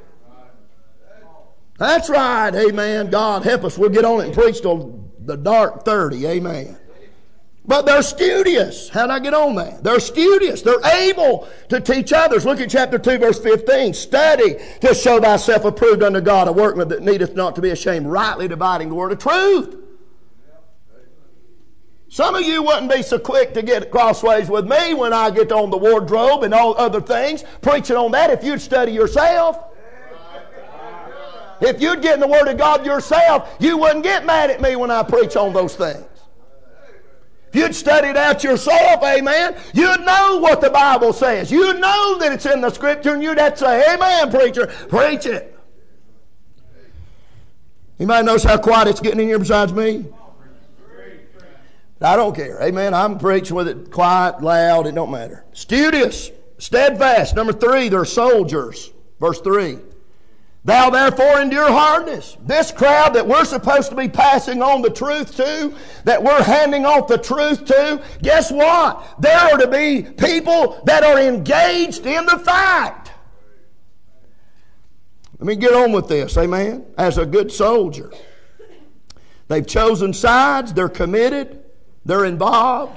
Speaker 1: That's right, amen. God help us. We'll get on it and preach till the dark 30, amen. But they're studious. How did I get on that? They're studious. They're able to teach others. Look at chapter 2, verse 15. Study to show thyself approved unto God, a workman that needeth not to be ashamed, rightly dividing the word of truth. Some of you wouldn't be so quick to get crossways with me when I get on the wardrobe and all other things, preaching on that, if you'd study yourself. If you'd get in the Word of God yourself, you wouldn't get mad at me when I preach on those things. If you'd study it out yourself, amen, you'd know what the Bible says. You'd know that it's in the Scripture, and you'd have to say, amen, preacher, preach it. Anybody notice how quiet it's getting in here besides me? I don't care. Amen. I'm preaching with it quiet, loud. It don't matter. Studious, steadfast. Number 3, they're soldiers. Verse 3. Thou therefore endure hardness. This crowd that we're supposed to be passing on the truth to, that we're handing off the truth to, guess what? There are to be people that are engaged in the fight. Let me get on with this, amen. As a good soldier, they've chosen sides, they're committed, they're involved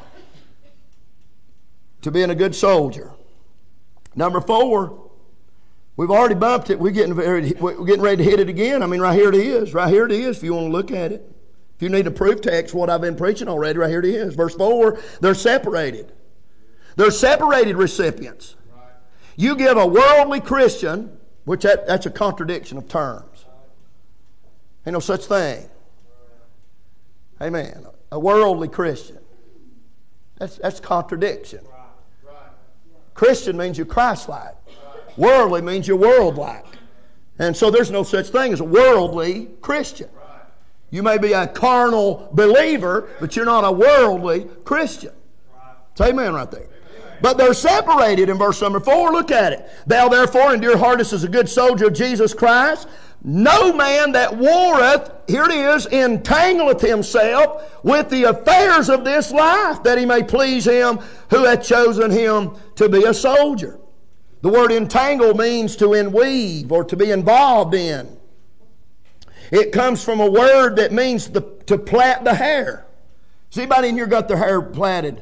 Speaker 1: to being a good soldier. Number 4, we've already bumped it. We're getting ready to hit it again. I mean, right here it is. Right here it is if you want to look at it. If you need a proof text, what I've been preaching already, right here it is. Verse 4, they're separated. They're separated recipients. You give a worldly Christian which that's a contradiction of terms. Ain't no such thing. Amen. A worldly Christian. That's contradiction. Christian means you're Christ-like. Worldly means you're world-like. And so there's no such thing as a worldly Christian. You may be a carnal believer, but you're not a worldly Christian. It's amen right there. But they're separated in verse number 4. Look at it. Thou therefore endure hardness as a good soldier of Jesus Christ. No man that warreth, here it is, entangleth himself with the affairs of this life, that he may please him who hath chosen him to be a soldier. The word entangle means to enweave or to be involved in. It comes from a word that means to plait the hair. Has anybody in here got their hair plaited?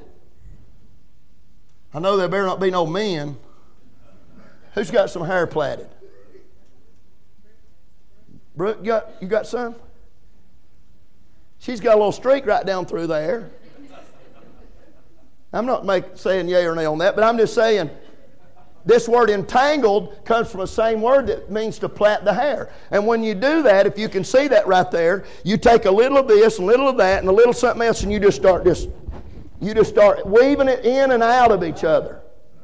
Speaker 1: I know there better not be no men. Who's got some hair plaited? Brooke, you got some? She's got a little streak right down through there. I'm not saying yay or nay on that, but I'm just saying this word entangled comes from the same word that means to plait the hair. And when you do that, if you can see that right there, you take a little of this and a little of that and a little something else, and you just start weaving it in and out of each other.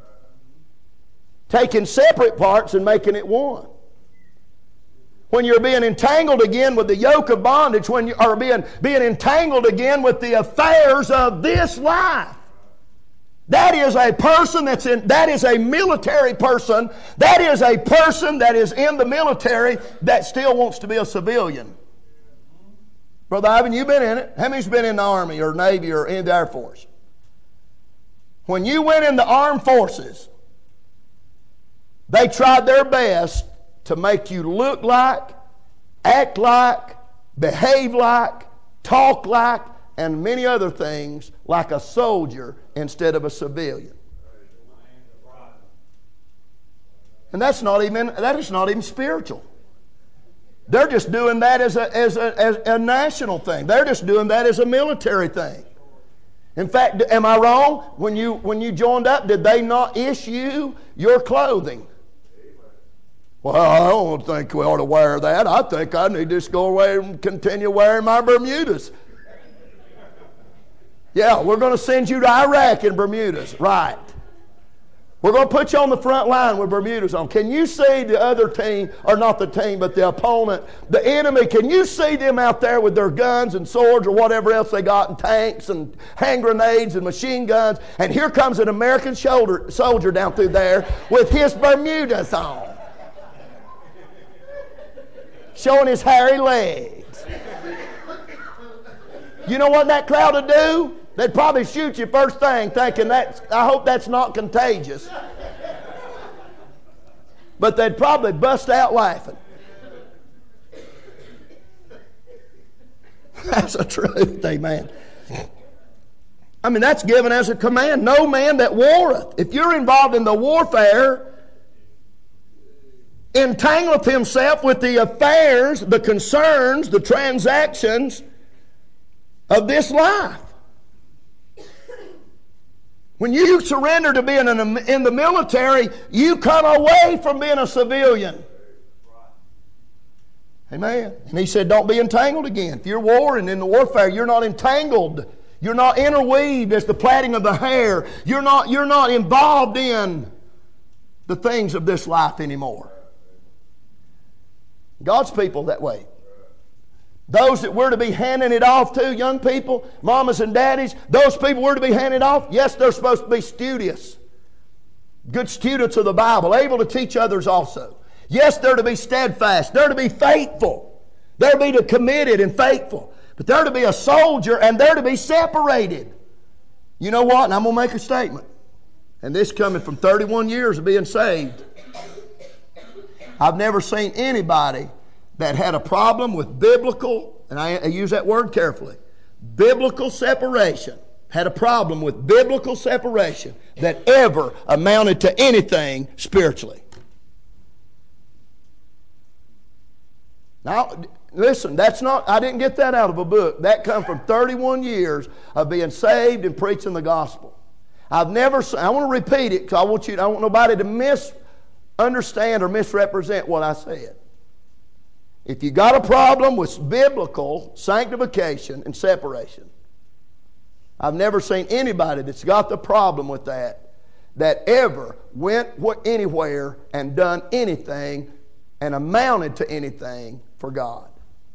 Speaker 1: Taking separate parts and making it one. When you're being entangled again with the yoke of bondage, when you are being entangled again with the affairs of this life. That is a person that is a military person. That is a person that is in the military that still wants to be a civilian. Brother Ivan, you've been in it. How many's been in the Army or Navy or in the Air Force? When you went in the armed forces, they tried their best to make you look like, act like, behave like, talk like, and many other things like a soldier instead of a civilian. And that is not even spiritual. They're just doing that as a national thing. They're just doing that as a military thing. In fact, am I wrong? When you joined up, did they not issue your clothing? Well, I don't think we ought to wear that. I think I need to just go away and continue wearing my Bermudas. Yeah, we're going to send you to Iraq in Bermudas. Right. We're going to put you on the front line with Bermudas on. Can you see the other team, or not the team, but the opponent, the enemy, can you see them out there with their guns and swords or whatever else they got, and tanks and hand grenades and machine guns, and here comes an American soldier down through there with his Bermudas on, showing his hairy legs. You know what that crowd would do? They'd probably shoot you first thing, thinking I hope that's not contagious. But they'd probably bust out laughing. That's the truth, amen. I mean, that's given as a command. No man that warreth. If you're involved in the warfare, entangleth himself with the affairs, the concerns, the transactions of this life. When you surrender to being in the military, you come away from being a civilian. Amen. And he said, don't be entangled again. If you're warring in the warfare, you're not entangled. You're not interweaved as the plaiting of the hair. You're not involved in the things of this life anymore. God's people that way. Those that we're to be handing it off to, young people, mamas and daddies, those people we're to be handing off, yes, they're supposed to be studious. Good students of the Bible, able to teach others also. Yes, they're to be steadfast. They're to be faithful. They're to be committed and faithful. But they're to be a soldier, and they're to be separated. You know what? And I'm going to make a statement. And this coming from 31 years of being saved. I've never seen anybody that had a problem with biblical, and I use that word carefully, biblical separation, had a problem with biblical separation that ever amounted to anything spiritually. Now, listen, I didn't get that out of a book. That come from 31 years of being saved and preaching the gospel. I want to repeat it because I don't want nobody to miss understand or misrepresent what I said. If you got a problem with biblical sanctification and separation, I've never seen anybody that's got the problem with that ever went anywhere and done anything and amounted to anything for God.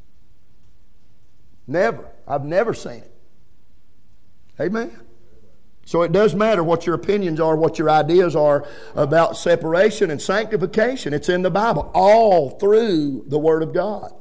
Speaker 1: Never. I've never seen it. Amen. So it does matter what your opinions are, what your ideas are about separation and sanctification. It's in the Bible, all through the Word of God.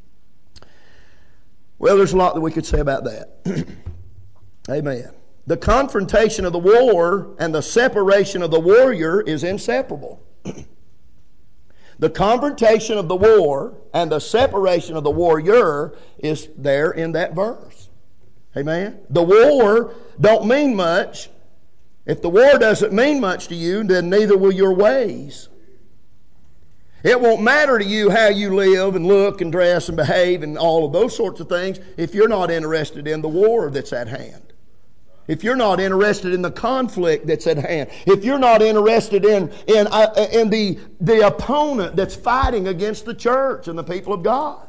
Speaker 1: Well, there's a lot that we could say about that. Amen. The confrontation of the war and the separation of the warrior is inseparable. The confrontation of the war and the separation of the warrior is there in that verse. Amen. The war don't mean much. If the war doesn't mean much to you, then neither will your ways. It won't matter to you how you live and look and dress and behave and all of those sorts of things if you're not interested in the war that's at hand. If you're not interested in the conflict that's at hand. If you're not interested in the opponent that's fighting against the church and the people of God.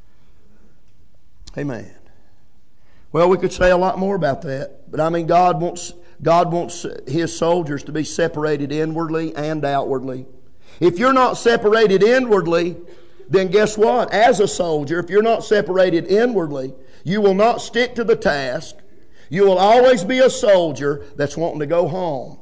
Speaker 1: Amen. Well, we could say a lot more about that. But I mean, God wants His soldiers to be separated inwardly and outwardly. If you're not separated inwardly, then guess what? As a soldier, if you're not separated inwardly, you will not stick to the task. You will always be a soldier that's wanting to go home.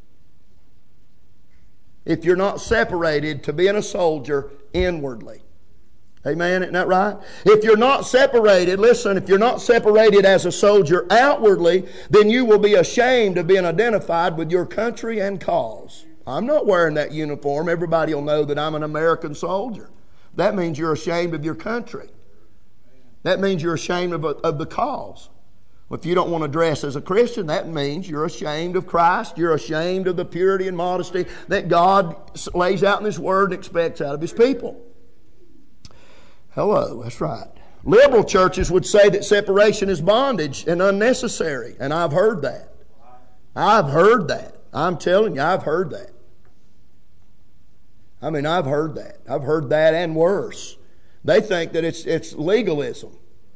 Speaker 1: If you're not separated to being a soldier inwardly. Amen? Isn't that right? If you're not separated, listen, if you're not separated as a soldier outwardly, then you will be ashamed of being identified with your country and cause. I'm not wearing that uniform. Everybody will know that I'm an American soldier. That means you're ashamed of your country. That means you're ashamed of the cause. If you don't want to dress as a Christian, that means you're ashamed of Christ. You're ashamed of the purity and modesty that God lays out in His Word and expects out of His people. Hello, that's right. Liberal churches would say that separation is bondage and unnecessary, and I've heard that. I've heard that. I'm telling you, I've heard that. I mean, I've heard that. I've heard that and worse. They think that it's legalism.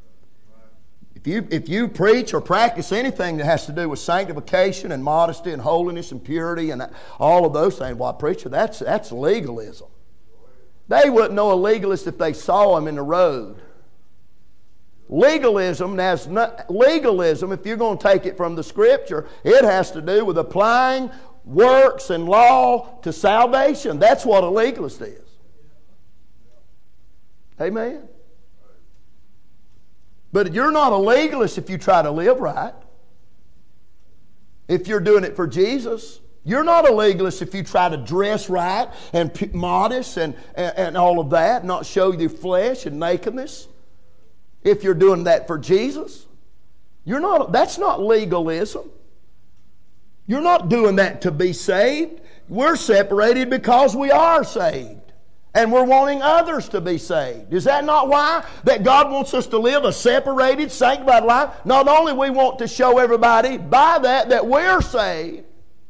Speaker 1: If you preach or practice anything that has to do with sanctification and modesty and holiness and purity and all of those things, well, preacher, that's legalism. They wouldn't know a legalist if they saw him in the road. Legalism, if you're going to take it from the Scripture, it has to do with applying works and law to salvation. That's what a legalist is. Amen. But you're not a legalist if you try to live right. If you're doing it for Jesus. You're not a legalist if you try to dress right and modest and all of that, not show your flesh and nakedness. If you're doing that for Jesus. That's not legalism. You're not doing that to be saved. We're separated because we are saved. And we're wanting others to be saved. Is that not why? That God wants us to live a separated, sanctified life. Not only we want to show everybody by that we're saved,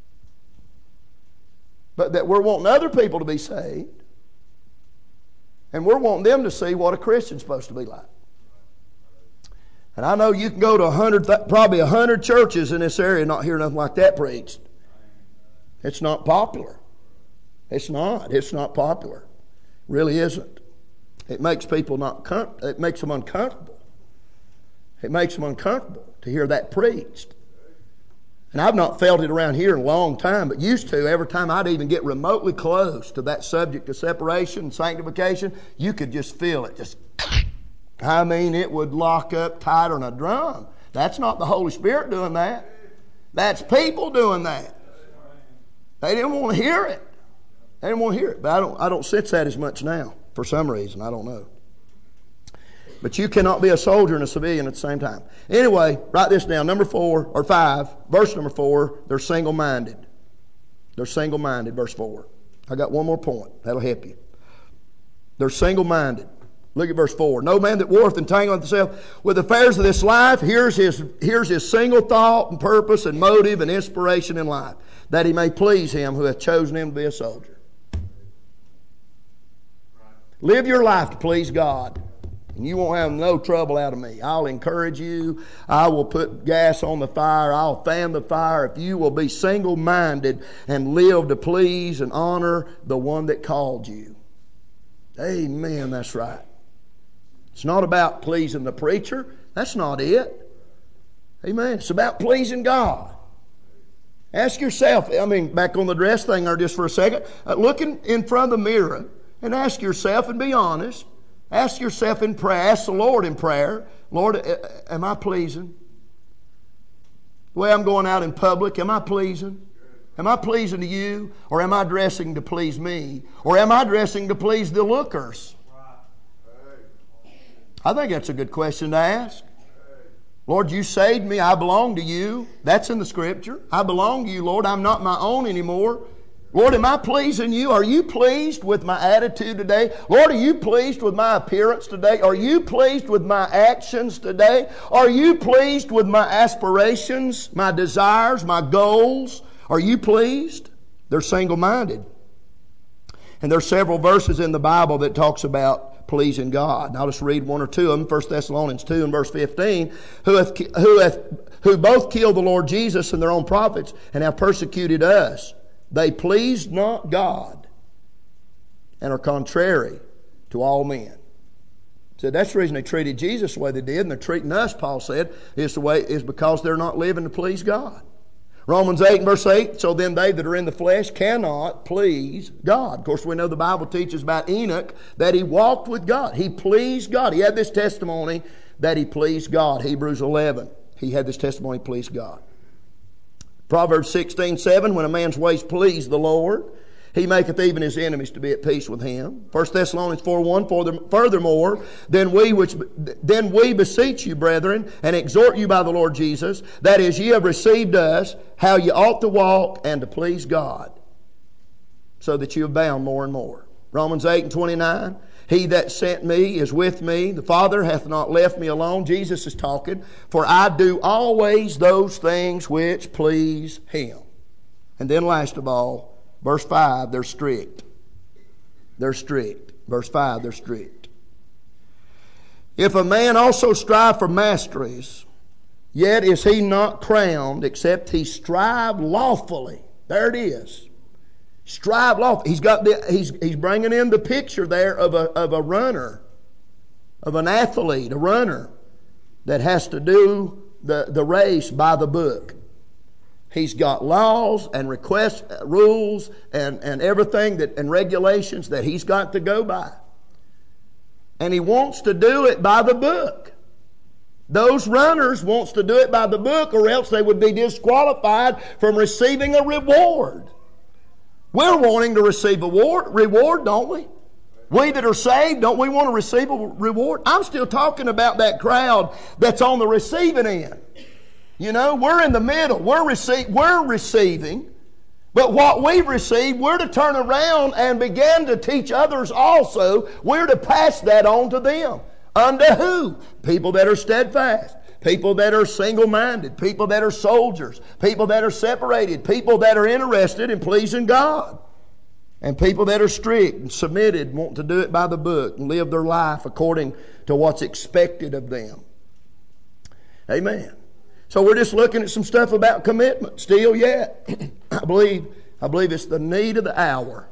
Speaker 1: but that we're wanting other people to be saved. And we're wanting them to see what a Christian's supposed to be like. And I know you can go to probably 100 churches in this area and not hear nothing like that preached. It's not popular. It's not. It's not popular. Really isn't. It makes people it makes them uncomfortable. It makes them uncomfortable to hear that preached. And I've not felt it around here in a long time, but used to. Every time I'd even get remotely close to that subject of separation and sanctification, you could just feel it. I mean, it would lock up tighter than a drum. That's not the Holy Spirit doing that. That's people doing that. They didn't want to hear it. They didn't want to hear it, but I don't sense that as much now for some reason. I don't know. But you cannot be a soldier and a civilian at the same time. Anyway, write this down. Number 4 or 5, verse number 4. They're single-minded. They're single-minded. Verse 4. I got one more point. That'll help you. They're single-minded. Look at verse 4. No man that warreth entangleth himself with the affairs of this life. Here's his single thought and purpose and motive and inspiration in life, that he may please him who hath chosen him to be a soldier. Live your life to please God. And you won't have no trouble out of me. I'll encourage you. I will put gas on the fire. I'll fan the fire if you will be single-minded and live to please and honor the one that called you. Amen, that's right. It's not about pleasing the preacher. That's not it. Amen. It's about pleasing God. Ask yourself, back on the dress thing there just for a second. Look in front of the mirror and ask yourself and be honest. Ask yourself in prayer. Ask the Lord in prayer. Lord, am I pleasing? The way I'm going out in public, am I pleasing? Am I pleasing to you? Or am I dressing to please me? Or am I dressing to please the lookers? I think that's a good question to ask. Lord, you saved me. I belong to you. That's in the Scripture. I belong to you, Lord. I'm not my own anymore. Lord, am I pleasing you? Are you pleased with my attitude today? Lord, are you pleased with my appearance today? Are you pleased with my actions today? Are you pleased with my aspirations, my desires, my goals? Are you pleased? They're single-minded. And there's several verses in the Bible that talks about pleasing God. And I'll just read one or two of them. 1 Thessalonians 2 and verse 15. Who both killed the Lord Jesus and their own prophets and have persecuted us. They pleased not God and are contrary to all men. So that's the reason they treated Jesus the way they did, and they're treating us, Paul said, is because they're not living to please God. Romans 8 and verse 8, so then they that are in the flesh cannot please God. Of course, we know the Bible teaches about Enoch that he walked with God. He pleased God. He had this testimony that he pleased God. Hebrews 11, he had this testimony, he pleased God. Proverbs 16:7, when a man's ways please the Lord, he maketh even his enemies to be at peace with him. 1 Thessalonians 4:1, furthermore, then we beseech you, brethren, and exhort you by the Lord Jesus, that as ye have received us, how ye ought to walk and to please God, so that you abound more and more. Romans 8 and 29, he that sent me is with me. The Father hath not left me alone. Jesus is talking. For I do always those things which please him. And then last of all, verse 5, they're strict. They're strict. Verse 5, they're strict. If a man also strive for masteries, yet is he not crowned, except he strive lawfully. There it is. Strive lawfully. He's bringing in the picture there of a runner, of an athlete, a runner that has to do the race by the book. He's got laws and requests, rules, and everything and regulations that he's got to go by. And he wants to do it by the book. Those runners wants to do it by the book, or else they would be disqualified from receiving a reward. We're wanting to receive a reward, don't we? We that are saved, don't we want to receive a reward? I'm still talking about that crowd that's on the receiving end. You know, we're in the middle. We're receiving. But what we've received, we're to turn around and begin to teach others also. We're to pass that on to them. Unto who? People that are steadfast. People that are single-minded. People that are soldiers. People that are separated. People that are interested in pleasing God. And people that are strict and submitted, want to do it by the book and live their life according to what's expected of them. Amen. So we're just looking at some stuff about commitment still yet. I believe it's the need of the hour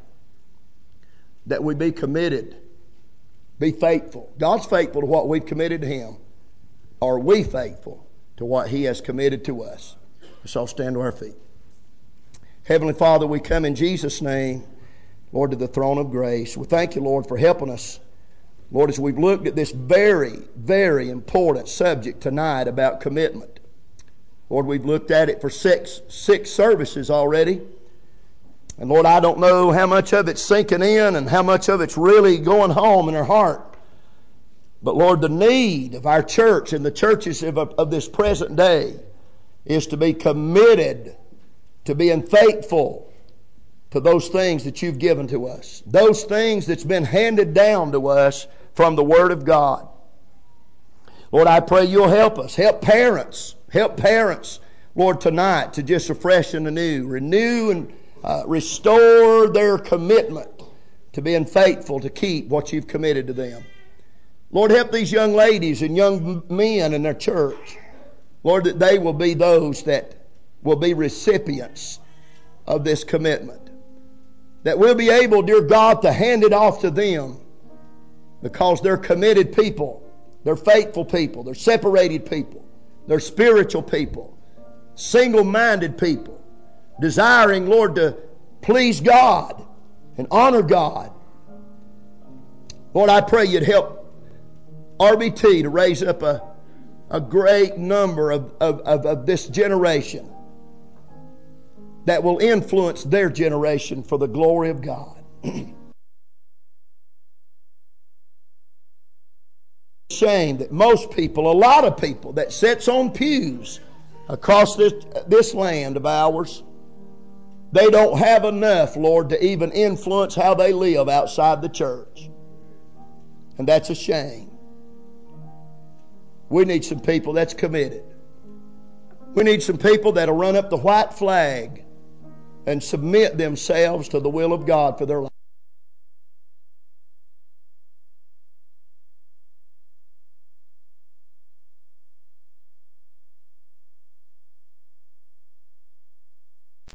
Speaker 1: that we be committed. Be faithful. God's faithful to what we've committed to Him. Are we faithful to what He has committed to us? Let's all stand to our feet. Heavenly Father, we come in Jesus' name, Lord, to the throne of grace. We thank you, Lord, for helping us. Lord, as we've looked at this very, very important subject tonight about commitment. Lord, we've looked at it for six services already. And Lord, I don't know how much of it's sinking in and how much of it's really going home in our heart. But Lord, the need of our church and the churches of this present day is to be committed to being faithful to those things that you've given to us. Those things that's been handed down to us from the Word of God. Lord, I pray you'll help us. Help parents, Lord, tonight to just afresh and anew. Renew and restore their commitment to being faithful to keep what you've committed to them. Lord, help these young ladies and young men in their church. Lord, that they will be those that will be recipients of this commitment. That we'll be able, dear God, to hand it off to them because they're committed people. They're faithful people. They're separated people. They're spiritual people. Single-minded people. Desiring, Lord, to please God and honor God. Lord, I pray you'd help RBT to raise up a great number of this generation that will influence their generation for the glory of God. Shame that most people, a lot of people that sits on pews across this land of ours, they don't have enough, Lord, to even influence how they live outside the church. And that's a shame. We need some people that's committed. We need some people that'll run up the white flag and submit themselves to the will of God for their life.